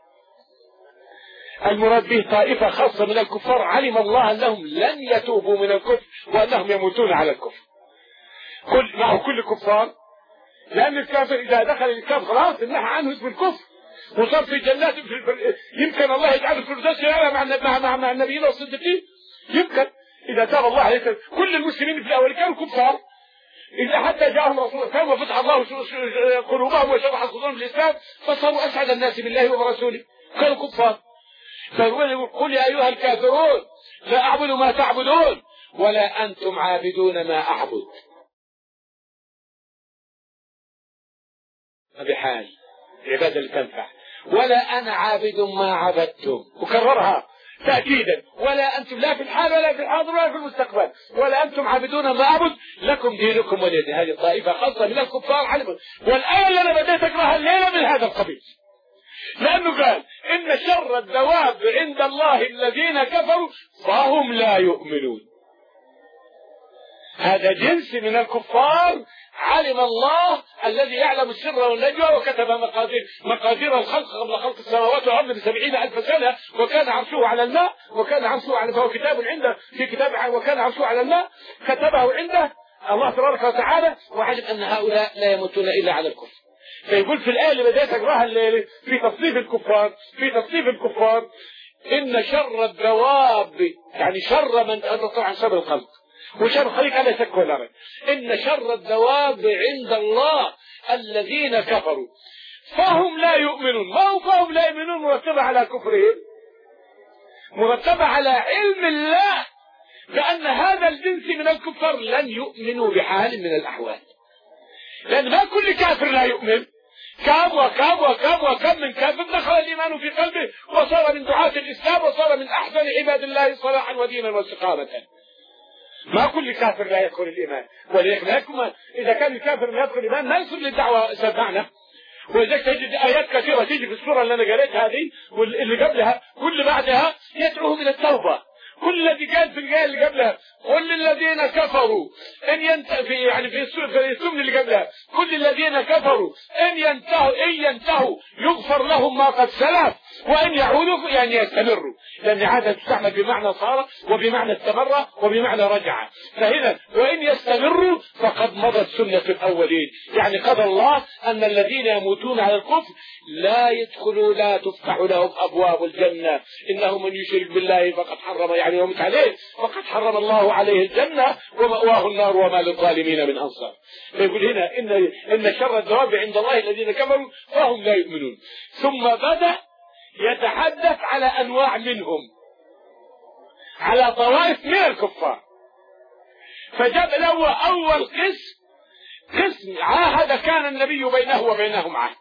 المراد به طائفة خاصة من الكفار علم الله أنهم لن يتوبوا من الكفر وأنهم يموتون على الكفر. كل ما هو كل الكفار، لأن الكافر إذا دخل الكافر خلاص انتهى عنه اسم الكفر وصار في جنات في الفر... يمكن الله يجعله في الفردوس مع مع مع, مع النبيين والصديقين، يمكن إذا تاب الله عليه. كل المسلمين في الأول كانوا كفار إذا حتى جاءهم رسول الله وفتح الله قلوبهم وشرح صدورهم الإسلام فصاروا أسعد الناس بالله وبرسوله، كانوا كفار. فيقول قل يا أيها الكافرون لا أعبد ما تعبدون ولا أنتم عابدون ما أعبد. بحال العبادة اللي تنفع. ولا أنا عابد ما عبدتم، وكررها تأكيدا، ولا أنتم لا في الحال ولا في الحاضر ولا في المستقبل، ولا أنتم عابدون ما أعبد لكم دينكم ولي دين. هذه الطائفة خاصة من الكفار علموا. والآية اللي أنا بديت أقرأها الليلة من هذا القبيل، لأنه قال إن شر الدواب عند الله الذين كفروا فهم لا يؤمنون. هذا جنس من الكفار علم الله الذي يعلم السر والنجوى وكتب مقادير مقادير الخلق قبل خلق السماوات والأرض بسبعين ألف سنة، وكان عرشه على الماء، وكان عرشه على فهو كتاب عنده في كتاب، وكان عرشه على الماء كتبه عنده الله تبارك وتعالى، وعلم أن هؤلاء لا يموتون إلا على الكفر. فيقول في الآية اللي بدأت أقراها الليلة في تصنيف الكفار في تصنيف الكفار إن شر الدواب، يعني شر من طبعا شر الخلق وشر الخلق على شك ولا ريب، إن شر الدواب عند الله الذين كفروا فهم لا يؤمنون. ما هو فهم لا يؤمنون مرتبة على كفرهم، مرتبة على علم الله بأن هذا الجنس من الكفار لن يؤمنوا بحال من الأحوال، لأن ما كل كافر لا يؤمن. كم وكم وكم وكم من كافر دخل الإيمان في قلبه وصار من دعاة الإسلام وصار من أحسن عباد الله صلاحا ودينا واستقامة. ما كل كافر لا يدخل الإيمان، ولكن إذا كان الكافر لا يدخل الإيمان ما يصل للدعوة سمعنا. ولذلك تجد آيات كثيرة تيجي في السورة اللي أنا قريتها هذه واللي قبلها واللي بعدها يدعوهم إلى التوبة. كل الذي قال في الآية اللي قبلها كل الذين كفروا إن ينتهوا في يعني في السورة اللي قبلها كل الذين كفروا إن ينتهوا إن ينتهوا يغفر لهم ما قد سلف وإن يعودوا يعني يستمروا، لأن عادة تستعمل بمعنى صار وبمعنى استمر وبمعنى رجع. فهنا وإن يستمروا فقد مضت سنة الأولين، يعني قضى الله أن الذين يموتون على الكفر لا يدخلوا لا تفتح لهم أبواب الجنة، إنه من يشرك بالله فقد حرم يعني يموت عليه فقد حرم الله عليه الجنة ومأواه النار وما للظالمين من أنصار. فيقول هنا إن إن شر الدواب عند الله الذين كفروا فهم لا يؤمنون. ثم بدأ يتحدث على أنواع منهم، على طوائف من الكفار. فجاب له أول قسم قسم عاهد كان النبي بينه وبينهم عهد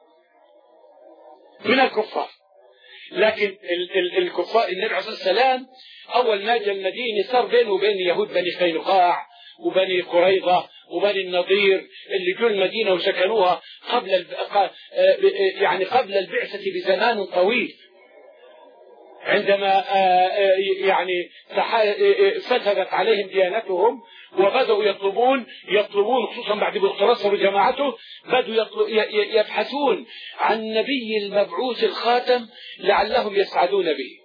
من الكفار، لكن ال ال الكفار النبي عليه الصلاة والسلام أول ما جاء المدينة صار بينه وبين يهود بني قينقاع وبني قريظة وبني النضير اللي جوا المدينة وسكنوها قبل يعني قبل البعثة بزمان طويل، عندما يعني فسدت عليهم ديانتهم وبدأوا يطلبون يطلبون خصوصا بعد بطرس وجماعته بدأوا يبحثون عن النبي المبعوث الخاتم لعلهم يسعدون به،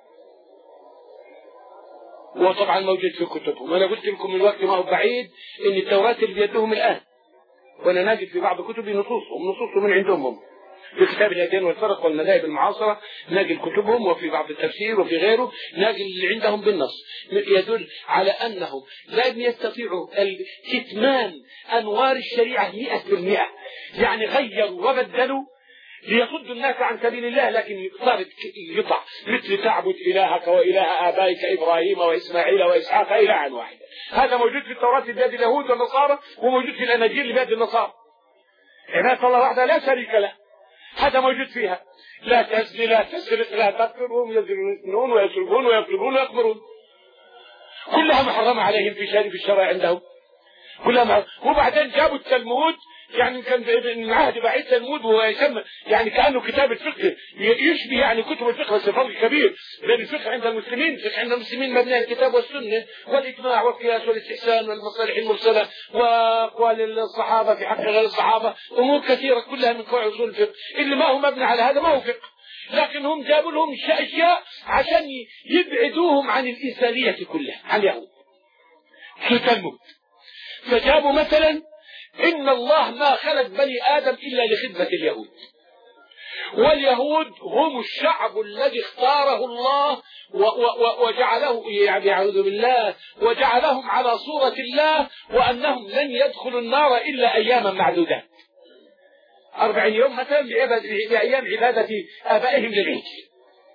وطبعا موجود في كتبهم. أنا قلت لكم من وقت ما هو بعيد إن التوراة اللي بيدهم الآن، وأنا ناجد في بعض كتبي نصوصهم نصوصهم من عندهم هم في كتاب الأديان والفرق والمذاهب المعاصرة، ناقل كتبهم وفي بعض التفسير وفي غيره ناقل اللي عندهم بالنص، يدل على أنهم لن يستطيعوا كتمان أنوار الشريعة مئة بالمئة، يعني غيروا وبدلوا ليصدوا الناس عن سبيل الله، لكن صارت يقطع مثل تعبد إلهك وإله آبائك إبراهيم وإسماعيل وإسحاق إلها واحدا. هذا موجود في التوراة في بلاد اليهود والنصارى وموجود في الأناجيل لبلاد النصارى. عبادة الله وحده لا شريك له، هذا موجود فيها. لا تزني لا تسرق لا تقتل وهم يزنون ويسرقون ويقتلون ويقمرون، كلها محرمة عليهم في شرع في الشرع عندهم كلها محرمة. وبعدين جابوا التلمود، يعني كان من عهد بعيد تلمود وهو يسمى يعني كأنه كتاب الفقه يشبه يعني كتب الفقه، بس فرق كبير بين الفقه عند المسلمين. الفقه عند المسلمين مبني على الكتاب والسنة والإجماع والقياس والاستحسان والمصالح المرسلة وأقوال الصحابة في حق غير الصحابة، أمور كثيرة كلها من قواعد أصول الفقه. اللي ما هو مبني على هذا ما هو فقه، لكن هم جابوا لهم أشياء عشان يبعدوهم عن الإنسانية كلها عن اليهود في التلمود. فجابوا مثلا إن الله ما خلق بني آدم إلا لخدمة اليهود، واليهود هم الشعب الذي اختاره الله وجعله يعني يعوذ بالله وجعلهم على صورة الله، وأنهم لن يدخلوا النار إلا أياما معدودة، أربعين يوم مثلا بأيام عبادة آبائهم للعجل.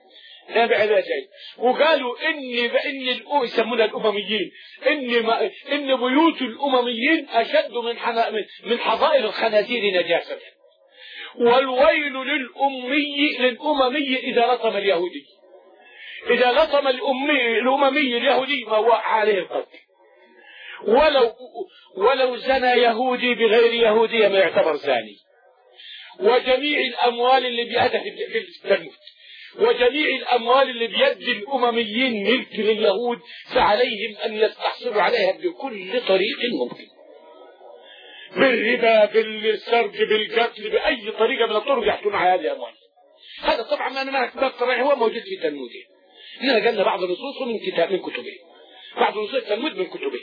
وقالوا إن بإن الأو يسمونها الأمميين إن ما إن بيوت الأمميين أشد من من حظائر الخنازير نجاسة. والويل للأمي للأممي إذا لطم اليهودي، إذا لطم الأمي الأممي اليهودي ما وقع عليه القتل، ولو ولو زنى يهودي بغير يهودية ما يعتبر زاني. وجميع الأموال اللي بيدها في التلمود وجميع الأموال اللي بيد الأمميين ملك لليهود فعليهم أن يستحصلوا عليها بكل طريق ممكن، بالربا، بالسرق، بالقتل، بأي طريقة من الطرق يحصلون على هذه الأموال. هذا طبعا ما أنا ما أقترح، هو موجود في التلمود. إننا قلنا بعض النصوص من كتاب من كتبه، بعض نصوص التلمود من كتبه.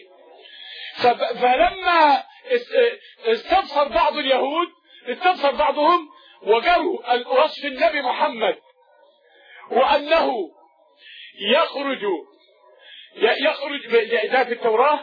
فلما استبصر بعض اليهود استبصر بعضهم وقالوا وصف النبي محمد وأنه يخرج يخرج ذات في التوراة،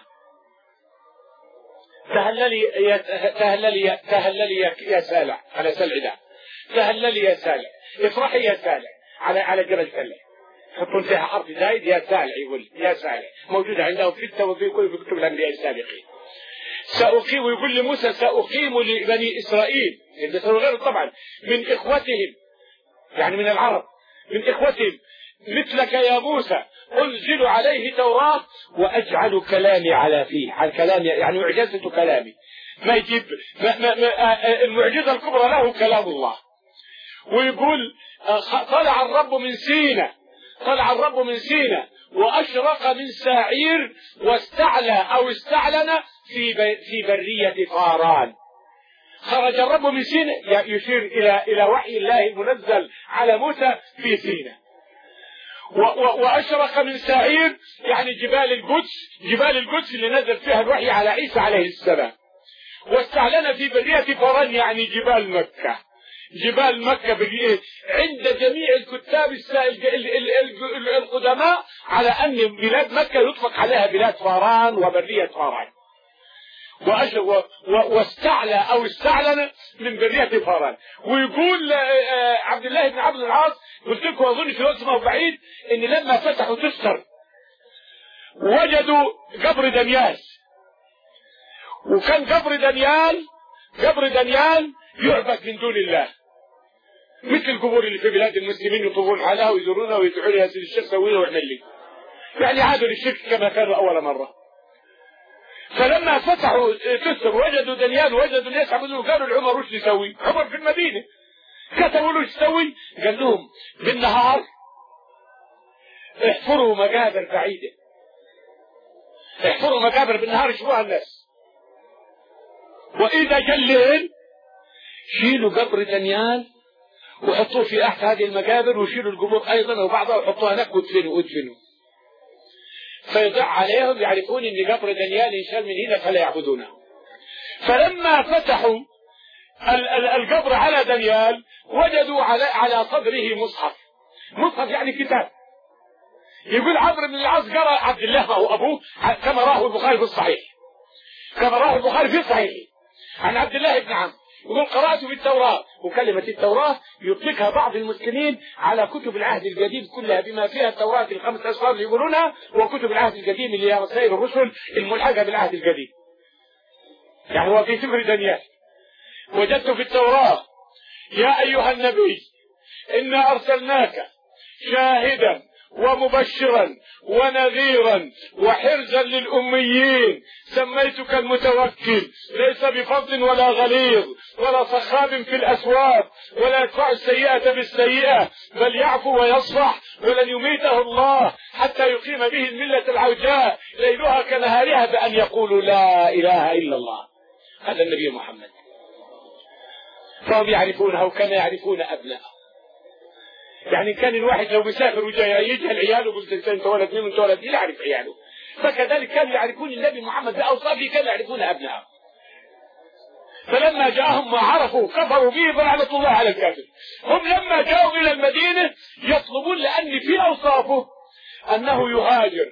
تهللي يا تهللي تهللي يا سالع على سلع ده، تهللي يا سالع، افرحي يا سالع على على جبل سلع، يحطون فيها حرف زايد يا سالع، يقول يا سالع موجودة عندهم في التوراة في كل كتب الأنبياء السابقين. سأقيم، ويقول لموسى سأقيم لبني إسرائيل غير طبعا من إخوتهم، يعني من العرب من إخوتهم مثلك يا موسى أنزل عليه توراة وأجعل كلامي على فيه، على كلامي يعني معجزة كلامي، ما يجيب ما ما ما المعجزة الكبرى له كلام الله. ويقول طلع الرب من سينا طلع الرب من سينا وأشرق من ساعير واستعلى أو استعلن في في برية فاران. خرج الرب من سينا يشير إلى إلى وحي الله المنزل على موسى في سينا. وأشرق من ساعير يعني جبال القدس، جبال القدس اللي نزل فيها الوحي على عيسى عليه السلام. واستعلن في برية فاران يعني جبال مكة. جبال مكة عند جميع الكتاب القدماء على أن بلاد مكة يطلق عليها بلاد فاران وبرية فاران. واستعلى أو استعلن من برية فاران. ويقول عبد الله بن عبد العاص، قلت لكم أظن في وقت ما بعيد إن لما فتحوا تستر وجدوا قبر دانيال، وكان قبر دانيال قبر دانيال يعبد من دون الله، مثل القبور اللي في بلاد المسلمين يطوفون عليها ويزورونها ويدعوا لها سيد الشيخ سوينا واعمل لي، يعني عادوا للشرك كما كانوا أول مرة. فلما فتحوا تستر وجدوا دانيال وجدوا الناس يعبدون، قالوا لعمر وش يسوي؟ عمر في المدينة، كتبوا له وش يسوي؟ قال لهم بالنهار احفروا مقابر بعيدة، احفروا مقابر بالنهار يشوفوها الناس، وإذا جاء الليل شيلوا قبر دانيال وحطوه في أحد هذه المقابر، وشيلوا القبور أيضا وبعضها وحطوها هناك وادفنوا وادفنوا فيضع عليهم، يعرفون أن قبر دانيال ينشال من هنا فلا يعبدونه. فلما فتحوا القبر على دانيال وجدوا على على صدره مصحف، مصحف يعني كتاب. يقول عمرو بن العاص قرأ عبد الله أو أبوه كما راه البخاري في الصحيح، كما راه البخاري في الصحيح عن عبد الله بن عمرو، يقول قرأت في التوراة، وكلمة التوراة يطلقها بعض المسلمين على كتب العهد القديم كلها بما فيها التوراة الخمس أسفار اللي يقولونها، وكتب العهد القديم اللي هي رسائل الرسل الملحقة بالعهد القديم. يعني هو في سفر دانيال وجدت في التوراة يا أيها النبي إنا أرسلناك شاهدا ومبشرا ونذيرا وحرزا للأميين، سميتك المتوكل، ليس بفضل ولا غليظ ولا صخاب في الأسواق، ولا يدفع السيئة بالسيئة بل يعفو ويصفح، ولن يميته الله حتى يقيم به الملة العوجاء ليلها كنهارها بأن يقولوا لا إله إلا الله. هذا النبي محمد، فهم يعرفونه كما يعرفون أبنائهم. يعني كان الواحد لو مسافر وجاي يجهل عياله قلت انت ولد مين وانت ولد مين يعرف عياله، فكذلك كانوا يعرفون النبي محمد بأوصافه كانوا يعرفون أبنائهم. فلما جاءهم ما عرفوا كفروا به فلعنة الله على الكافر. هم لما جاءوا إلى المدينة يطلبون لأن في أوصافه أنه يهاجر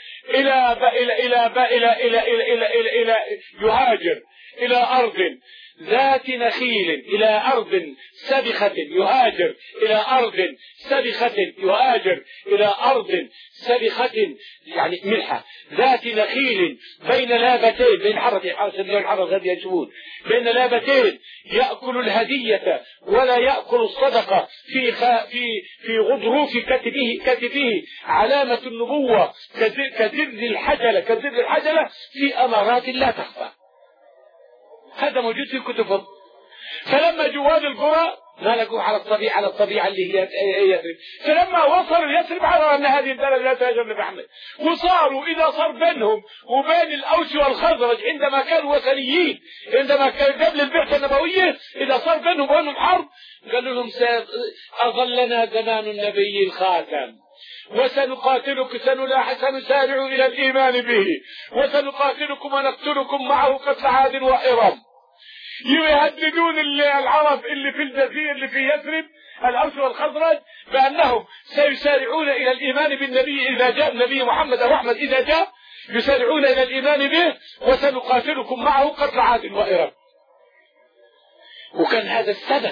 إلى إلى إلى إلى إلى إلى إلى إلى إلى يهاجر إلى أرض ذات نخيل إلى أرض سبخة يهاجر إلى أرض سبخة يهاجر إلى أرض سبخة يعني ملحة ذات نخيل بين لابتين بين حرة حرة هذه يشوفون بين لابتين يأكل الهدية ولا يأكل الصدقة في في في غضروف كتفه كتفه علامة النبوة كزر الحجلة كزر الحجلة في أمارات لا تخفى. هذا موجود في كتبهم. فلما جواد القرى مالكوا على الطبيعة على الطبيعة اللي هي يثرب. فلما وصلوا يثرب عرفوا أن هذه البلد لا تهاجر لمحمد، وصاروا إذا صار بينهم وبين الأوس والخزرج عندما كانوا وثنيين عندما كان قبل البعثة النبوية إذا صار بينهم وبينهم حرب قالوا لهم أظلنا زمان النبي الخاتم وسنقاتلك سنلاح سنسارع إلى الإيمان به وسنقاتلكم ونقتلكم معه قتل عاد وإرم. يهددون العرب اللي في الجزيرة اللي في يثرب الأوس والخزرج بأنهم سيسارعون إلى الإيمان بالنبي إذا جاء النبي محمد أو أحمد إذا جاء يسارعون إلى الإيمان به وسنقاتلكم معه قتل عاد وإرم. وكان هذا السبب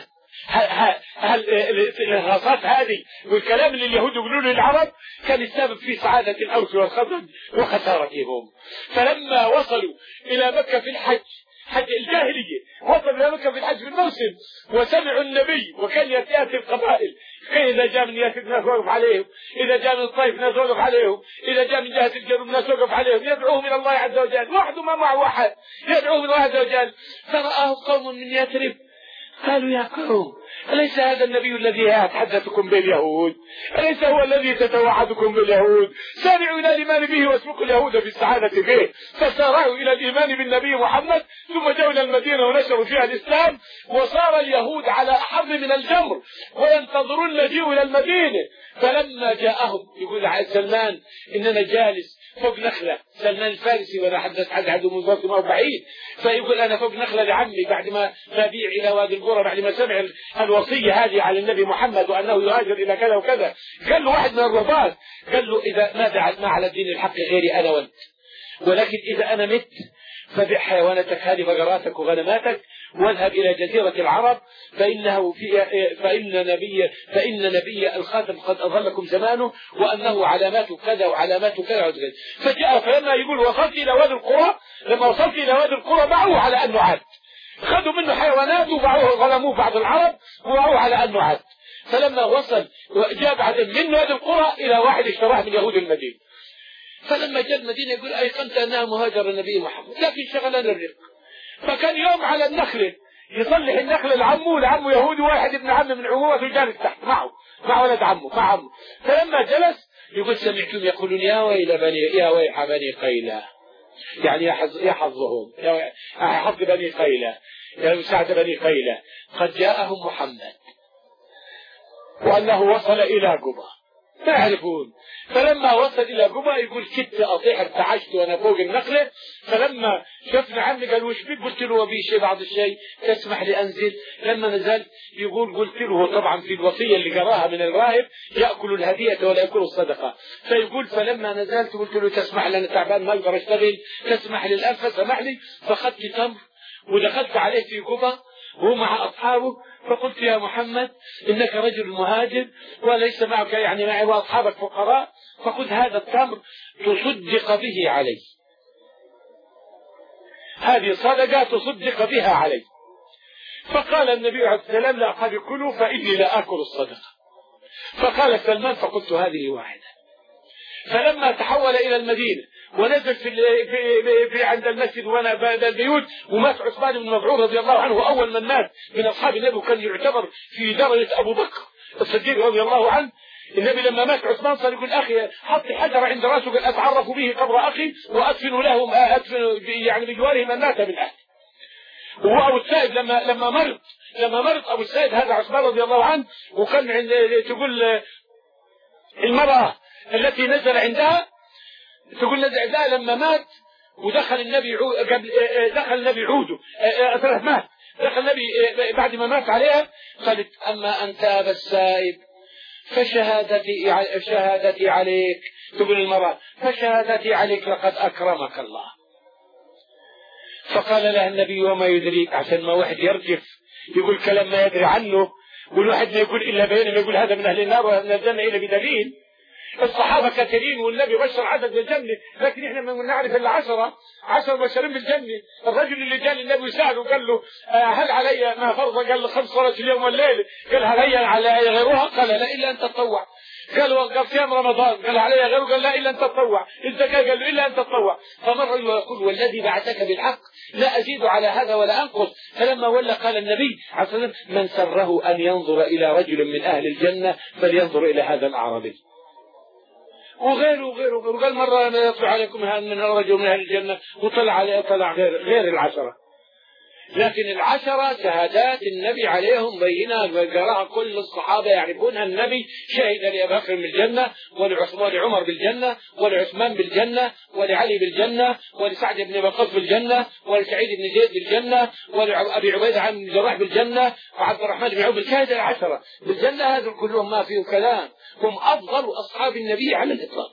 الإرهاصات هذه والكلام اللي اليهود يقولون للعرب كان السبب في سعادة الأوس والخزرج وخسارتهم. فلما وصلوا إلى مكة في الحج حج الجاهلية وصلوا إلى مكة في الحج في الموسم وسمعوا النبي وكان يأتي القبائل إذا جاء من يثرب ناس وقف عليهم إذا جاء من الطائف ناس وقف عليهم إذا جاء من جهة الجنوب ناس وقف عليهم يدعوهم إلى الله عز وجل وحده ما معه واحد يدعوهم إلى الله عز وجل. فرآه قوم من يثرب قالوا يا قوم أليس هذا النبي الذي يتحدثكم باليهود؟ أليس هو الذي تتوعدكم باليهود؟ سارعوا إلى الإيمان به واسبقوا اليهود في السعادة به. فسارعوا إلى الإيمان بالنبي محمد ثم جاءوا إلى المدينة ونشروا فيها الإسلام وصار اليهود على أحر من الجمر وينتظرون المجيء إلى المدينة. فلما جاءهم يقول على سلمان إننا جالس فوق نخلة سلمان الفارسي وأنا حدث عن عدو منظر ما بعيد فيقول أنا فوق نخلة لعمي بعد ما بيع إلى وادي القرى بعد ما سمع الوصية هذه على النبي محمد وأنه يهاجر إلى كذا وكذا. قال له واحد من الرباط قال له إذا ما ما على الدين الحق غيري أنا وأنت ولكن إذا أنا مت فبع حيوانتك هذه بقراتك وغنماتك واذهب إلى جزيرة العرب فإنه في فإن نبي فإن نبي الخاتم قد أظلكم زمانه وأنه علامات كذا وعلامات كذا. فجاء فلما يقول وصلت إلى وادي القرى لما وصلت إلى وادي القرى باعوه على أنه عاد خذوا منه حيوانات وباعوه ظلموه بعض العرب وباعوه على أنه عاد. فلما وصل جاء بعد من وادي القرى إلى واحد اشتراه من يهود المدينة. فلما جاء المدينة يقول أيقنت أنها مهاجر النبي محمد لكن شغلنا الرق. فكان يوم على النخلة يصلح النخلة لعمه لعمه يهودي واحد ابن عمه من عمومه في جانب تحت معه مع ولد عمه مع عمه. فلما جلس يقول سمعتم يقولون يا ويل بني يا ويح بني قيلة يعني يا حظ يا حظهم يا حظ بني قيلة يا سعد بني قيلة قد جاءهم محمد وأنه وصل إلى قبى ما يعرفون. فلما وصل إلى قبى يقول كدت أطيح ارتعشت وأنا فوق النخلة. فلما شفنا عمي قال وش بك قلت له وبي شيء بعض الشيء تسمح لي أنزل. لما نزلت يقول قلت له طبعا في الوصية اللي قراها من الراهب يأكل الهدية ولا يأكل الصدقة. فيقول فلما نزلت قلت له تسمح لي أنا تعبان ما أقدر أشتغل تسمح لي الآن فسمح لي. فأخذت تمر ودخلت عليه في قبى وهو مع أصحابه فقلت يا محمد إنك رجل مهاجر وليس معك يعني معي وأصحابك فقراء فخذ هذا التمر تصدق به علي هذه صدقة تصدق بها علي. فقال النبي عليه السلام لا قد كلوا فإني لا آكل الصدقة. فقال سلمان فقلت هذه واحدة. فلما تحول إلى المدينة ونزل في, في, في عند المسجد وانا البيوت ومات عثمان بن مظعون رضي الله عنه أول من مات من أصحاب النبي وكان يعتبر في درجة أبو بكر الصديق رضي الله عنه. النبي لما مات عثمان صار يقول أخي حط حجر عند رأسه قال أتعرف به قبر أخي وأدفن لهم أدفن يعني بجواره من مات من أهل. وأبو السائب لما لما مرض لما مرض أبو السائب هذا عثمان رضي الله عنه وكان عند تقول المرأة التي نزل عندها تقول نزل عندها لما مات ودخل النبي قبل دخل النبي عوده ثلاث مات دخل النبي بعد ما مات عليها قالت أما أنت أبا السائب فشهادتي شهادتي عليك تقول المرأة فشهادتي عليك لقد أكرمك الله. فقال لها النبي وما يدريك، عشان ما واحد يرجف يقول كلام ما يدري عنه، والواحد ما يقول إلا بينه، يقول هذا من أهل النار وهذا من الجنة إلا بدليل. الصحابة كثيرين والنبي بشر عدد بالجنة، لكن احنا ما نعرف الا عشرة عشر بشرين بالجنة. الرجل اللي جاء للنبي وسأله وقال له هل علي ما فرض؟ قال له خمس صلوات اليوم والليل. قال هل علي علي غيرها؟ قال لا إلا أن تتطوع. قال وقال صيام رمضان؟ قال علي غيره؟ قال لا إلا أن تتطوع. الزكاة؟ قال له إلا أن تتطوع. فمر يقول والذي بعثك بالحق لا أزيد على هذا ولا أنقص. فلما ولى قال النبي عليه الصلاة والسلام من سره أن ينظر إلى رجل من أهل الجنة فلينظر إلى هذا الأعرابي. وغيره وغيره وغيره. قال مرة أنا يطلع عليكم من رجل من أهل الجنة، وطلع عليه طلع غير, غير العشرة. لكن العشرة شهادات النبي عليهم بينة وقراها كل الصحابة يعرفونها. النبي شهد لأبي بكر بالجنة، ولعثمان لعمر بالجنة، ولعثمان بالجنة، ولعلي بالجنة، ولسعد بن وقاص بالجنة، ولسعيد بن زيد بالجنة، ولأبي عبيدة عن الجراح بالجنة، وعبد الرحمن بن عوف. شهد العشرة بالجنة. هذا كلهم ما فيه كلام، هم أفضل أصحاب النبي على الإطلاق،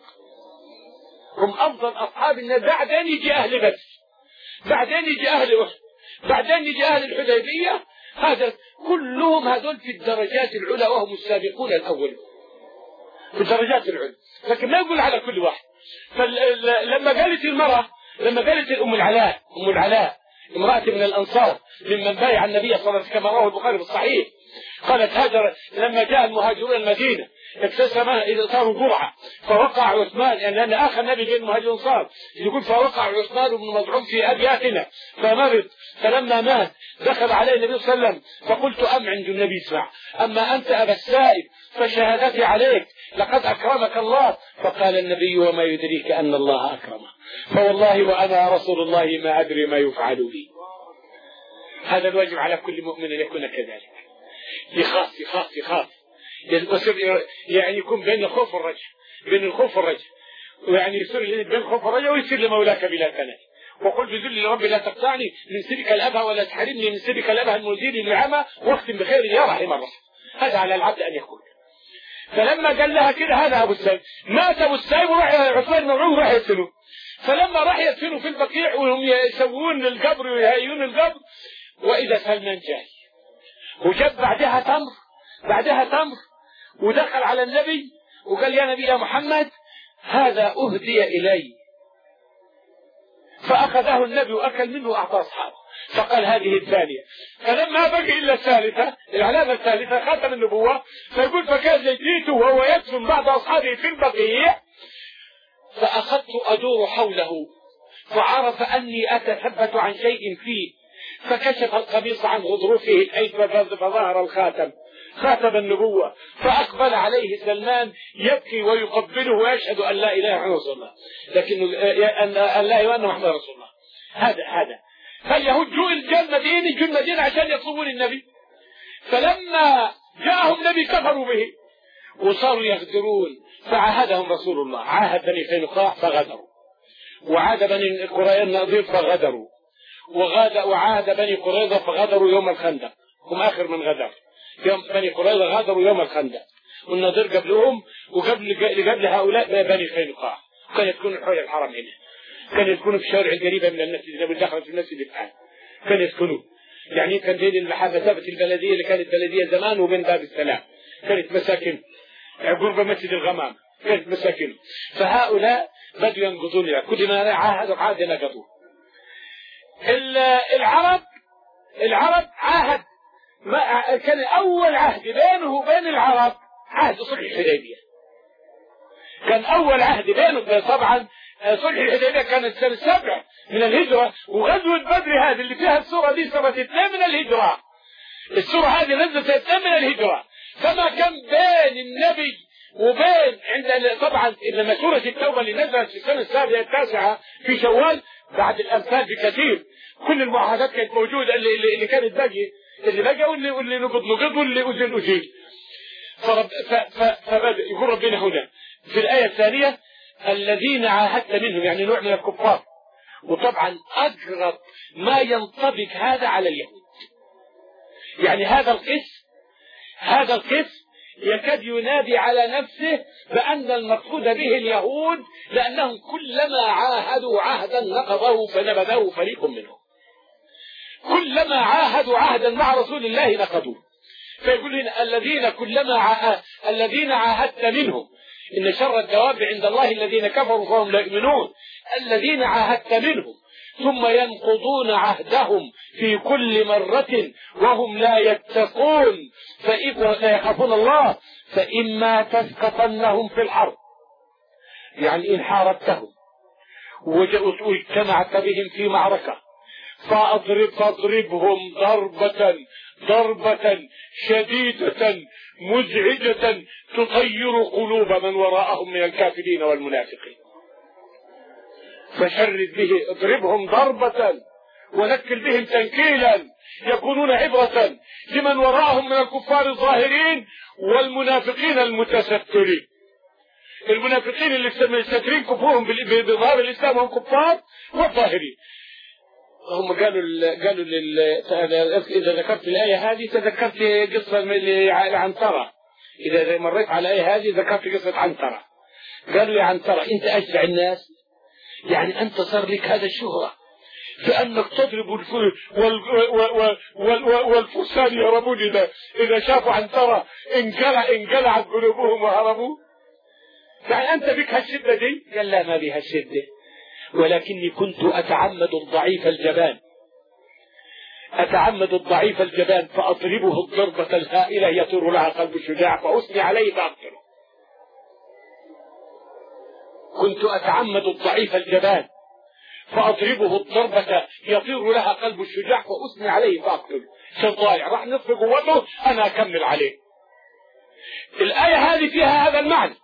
هم أفضل أصحاب النبي. بعدين يجي أهل بدر، بعدين يجي أهل أحد، بعدين يجي أهل الحديبية. هذا كلهم هذول في الدرجات العلى وهم السابقون الأول في الدرجات العلى، لكن ما يقول على كل واحد. فلما قالت المرأة، لما قالت الأم العلاء، أم العلاء امرأة من الأنصار ممن بايع النبي صلى الله عليه وسلم كما رواه البخاري في الصحيح، قالت هاجر لما جاء المهاجرون المدينة اكتسم إذا صاروا قرعة فوقع عثمان، يعني لأن آخر نبي بين المهاجرون صار يقول فوقع عثمان بن مظعون في أبياتنا فمرض، فلما مات دخل عليه النبي صلى الله عليه وسلم فقلت أم عند النبي اسمع، أما أنت أبا السائب فشهادتي عليك لقد أكرمك الله. فقال النبي وما يدريك أن الله أكرمه، فوالله وأنا رسول الله ما أدري ما يفعل بي. هذا الواجب على كل مؤمن أن يكون كذلك، يخاف يخاف يخاف يعني يكون بين الخوف والرجع، بين الخوف والرجع، ويعني يصير بين الخوف والرجع ويصير لمولاك بلا كنف. وقل بذل لربي لا تقطعني من سبك الأبهى ولا تحرمني من سبك الأبهى المزيل العمى واختم بخير يا رحم الله. هذا على العبد أن يقول. فلما قال لها كده هذا أبو السائب، مات أبو السائب وراح عثمان بن عوف راح يدفنه. فلما راح يدفنوا في البقيع وهم يسوون القبر ويهيئون القبر، وإذا سلمان جاي وجاب بعدها تمر، بعدها تمر ودخل على النبي وقال يا نبي يا محمد هذا أهدي إلي، فأخذه النبي وأكل منه وأعطى أصحابه. فقال هذه الثانية. فلما بقي إلا الثالثة، العلامة الثالثة خاتم النبوة، فيقول فكان جئت وهو يدفن بعض أصحابه في البقيع فأخذت أدور حوله فعرف أني أتثبت عن شيء فيه، فكشف القميص عن غضروفه الأيسر فظهر الخاتم، خاتم النبوة. فأقبل عليه سلمان يبكي ويقبله ويشهد أن لا إله إلا الله، لكن أن لا إله إلا محمد رسول الله. هذا هذا فاليهود جوا الجنة دين جوا المدينة عشان يطلبون النبي، فلما جاءهم النبي كفروا به وصاروا يغدرون. فعاهدهم رسول الله، عاهد بني قينقاع فغدروا، وعاد بني قريظة النضير فغدروا، وغاد وعاد بني قريظة فغدروا يوم الخندق، هم آخر من غدر. يوم بني قريظة غادروا يوم الخندق، والنضير قبلهم وقبل قبل هؤلاء بني قينقاع. كان يكون حول الحرم هنا، كان يكونوا في الشوارع القريبة من المسجد، لما دخلوا في المسجد الآن كان يسكنوا، يعني كان بين مسافة البلدية اللي كانت بلدية زمان وبين باب السلام كانت مساكن قرب مسجد الغمام، كانت مساكن. فهؤلاء بدوا ينقضون كل ما عاهدوا عهد نقضوا. العرب العرب عاهد ما كان أول عهد بينه وبين العرب عهد صلح الحديبية، كان أول عهد بينه. طبعا صلح الحديبية كانت سنة سبع من الهجرة، وغزوة بدر هذه اللي فيها السورة دي سنة اثنين من الهجرة، السورة هذه نزلت سنة اثنين من الهجرة. فما كان بين النبي وبين عند طبعا لما سورة التوبة اللي نزلت في السنة السابعة التاسعة في شوال بعد الأمثال بكثير، كل المعاهدات كانت موجودة اللي, اللي كانت باقي، اللي بقى واللي واللي نقض نقض واللي أزل أزيل. فبدأ يقول ربنا هنا في الآية الثانية الذين عاهدت منهم، يعني نوع من الكفار. وطبعا أقرب ما ينطبق هذا على اليهود، يعني هذا القسم هذا القسم يكاد ينادي على نفسه بأن المقصود به اليهود، لأنهم كلما عاهدوا عهدا نقضه فنبذه فريق منهم. كلما عاهدوا عهدا مع رسول الله نقضوه. فيقول هنا الذين كلما عاهد الذين عاهدت منهم، إن شر الدواب عند الله الذين كفروا فهم لا يؤمنون. الذين عاهدت منهم ثم ينقضون عهدهم في كل مرة وهم لا يتقون فإذا لا يخافون الله فإما تسقطنهم في الحرب، يعني إن حاربتهم واجتمعت بهم في معركة فأضرب فاضربهم ضربة ضربة شديدة مزعجة تطير قلوب من وراءهم من الكافرين والمنافقين. فشرد به، اضربهم ضربة ونكل بهم تنكيلا يكونون عبرة لمن وراءهم من الكفار الظاهرين والمنافقين المتسترين. المنافقين اللي مستترين كفرهم بظهار الإسلام هم كفار، والظاهرين هم قالوا قالوا لل... إذا ذكرت الآية هذه تذكرت قصة عنترة. إذا مريت على الآية هذه ذكرت قصة عنترة. قالوا يا عنترة أنت أشجع الناس، يعني أنت صار لك هذا الشهرة فأنك تضرب والفرسان يهربون إذا إذا شافوا عنترة انقلع انقلعت قلوبهم وهربوا. يعني أنت بك هالشدة دي؟ قال لا ما بها الشدة، ولكني كنت أتعمد الضعيف الجبان أتعمد الضعيف الجبان فأضربه الضربة الهائلة يطير لها قلب الشجاع فأثني عليه فأقتله. كنت أتعمد الضعيف الجبان فأضربه الضربة يطير لها قلب الشجاع فأثني عليه فأقتله. شضايع راح نصف قوته أنا أكمل عليه. الآية هذه فيها هذا المعنى.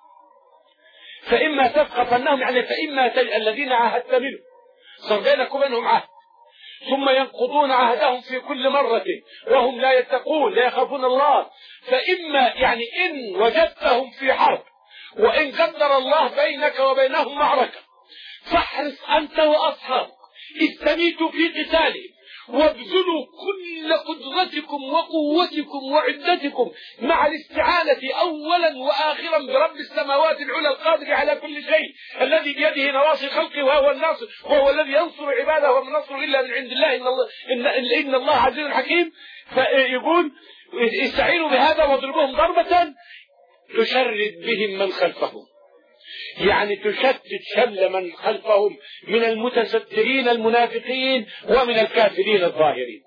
فإما تثقفنهم يعني فإما تل... الذين عاهدت منهم صار بينك وبينهم عهد ثم ينقضون عهدهم في كل مرة وهم لا يتقون لا يخافون الله. فإما يعني إن وجدتهم في حرب وإن قدر الله بينك وبينهم معركة فاحرص أنت وأصحابك استميتوا في قتالهم وابذلوا كل قدرتكم وقوتكم وعدتكم مع الاستعانة أولا وآخرا برب السماوات العلى القادر على كل شيء الذي بيده نواصي خلقه وهو الناصر وهو الذي ينصر عباده وما النصر إلا من عند الله إن الله, إن, إن الله عزيز حكيم. فيقول استعينوا بهذا واضربوهم ضربة تشرد بهم من خلفهم، يعني تشتت شمل من خلفهم من المتسترين المنافقين ومن الكافرين الظاهرين.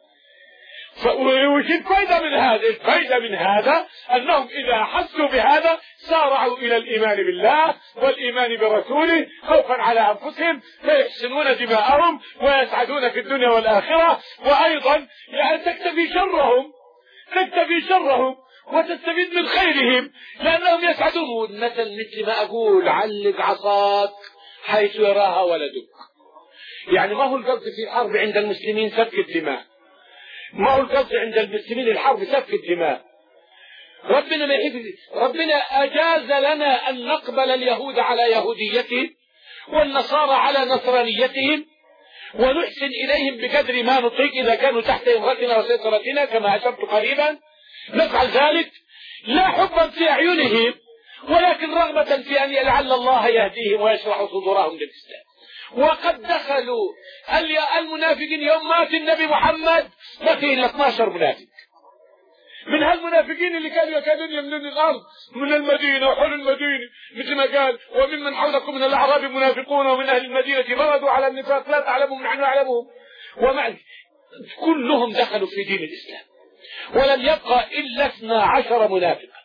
ويوجد فائدة من هذا الفائدة من هذا أنهم إذا حسوا بهذا سارعوا إلى الإيمان بالله والإيمان برسوله خوفا على أنفسهم فيحسنون دماءهم ويسعدون في الدنيا والآخرة. وأيضا يعني تكتفي شرهم تكتفي شرهم وتستفيد من خيرهم لأنهم يسعدون. مثل مثل ما أقول علق عصاك حيث يراها ولدك، يعني ما هو القصد في الحرب عند المسلمين سفك الدماء، ما هو القصد عند المسلمين الحرب سفك الدماء. ربنا ما يحب ربنا أجاز لنا أن نقبل اليهود على يهوديتهم والنصارى على نصرانيتهم ونحسن إليهم بقدر ما نطيق إذا كانوا تحت إمرتنا وسيطرتنا كما أشرت قريبا. نفعل ذلك لا حبا في أعينهم ولكن رغبة في أن لعل الله يهديهم ويشرح صدورهم للإسلام. وقد دخلوا المنافقين يوم مات النبي محمد ما فيه إلا اثني عشر منافق من هالمنافقين اللي كانوا يكادون يملون الأرض من المدينة وحول المدينة مثل ما قال وممن حولكم من الأعراب منافقون ومن أهل المدينة مردوا على النفاق لا تعلمهم نحن نعلمهم ومع كلهم دخلوا في دين الإسلام ولم يبقى إلا اثنا عشر منافقا.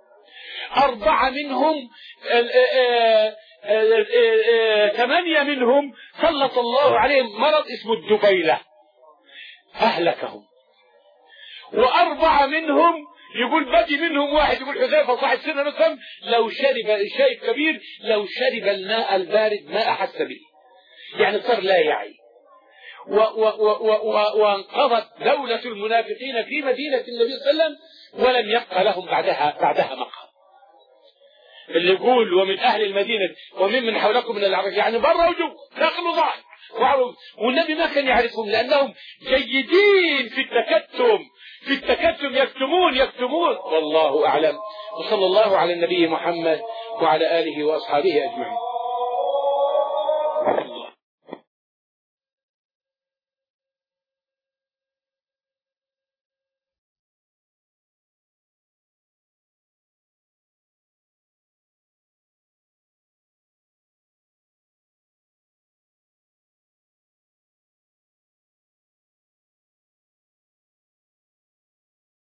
أربعة منهم ثمانية منهم سلط الله عليهم مرض اسمه الدبيلة أهلكهم. وأربعة منهم يقول بدي منهم واحد يقول حذيفة صاحب سنة نصف لو شرب شيء كبير لو شرب الماء البارد ما أحس به، يعني صار لا يعي. وانقضت دولة المنافقين في مدينة النبي صلى الله عليه وسلم ولم يبقى لهم بعدها بعدها مقام. اللي يقول ومن أهل المدينة ومن من حولكم من العرب يعني برا وجوه داخل وظاهر، والنبي ما كان يعرفهم لأنهم جيدين في التكتم في التكتم يكتمون يكتمون والله أعلم. وصلى الله على النبي محمد وعلى آله وأصحابه أجمعين.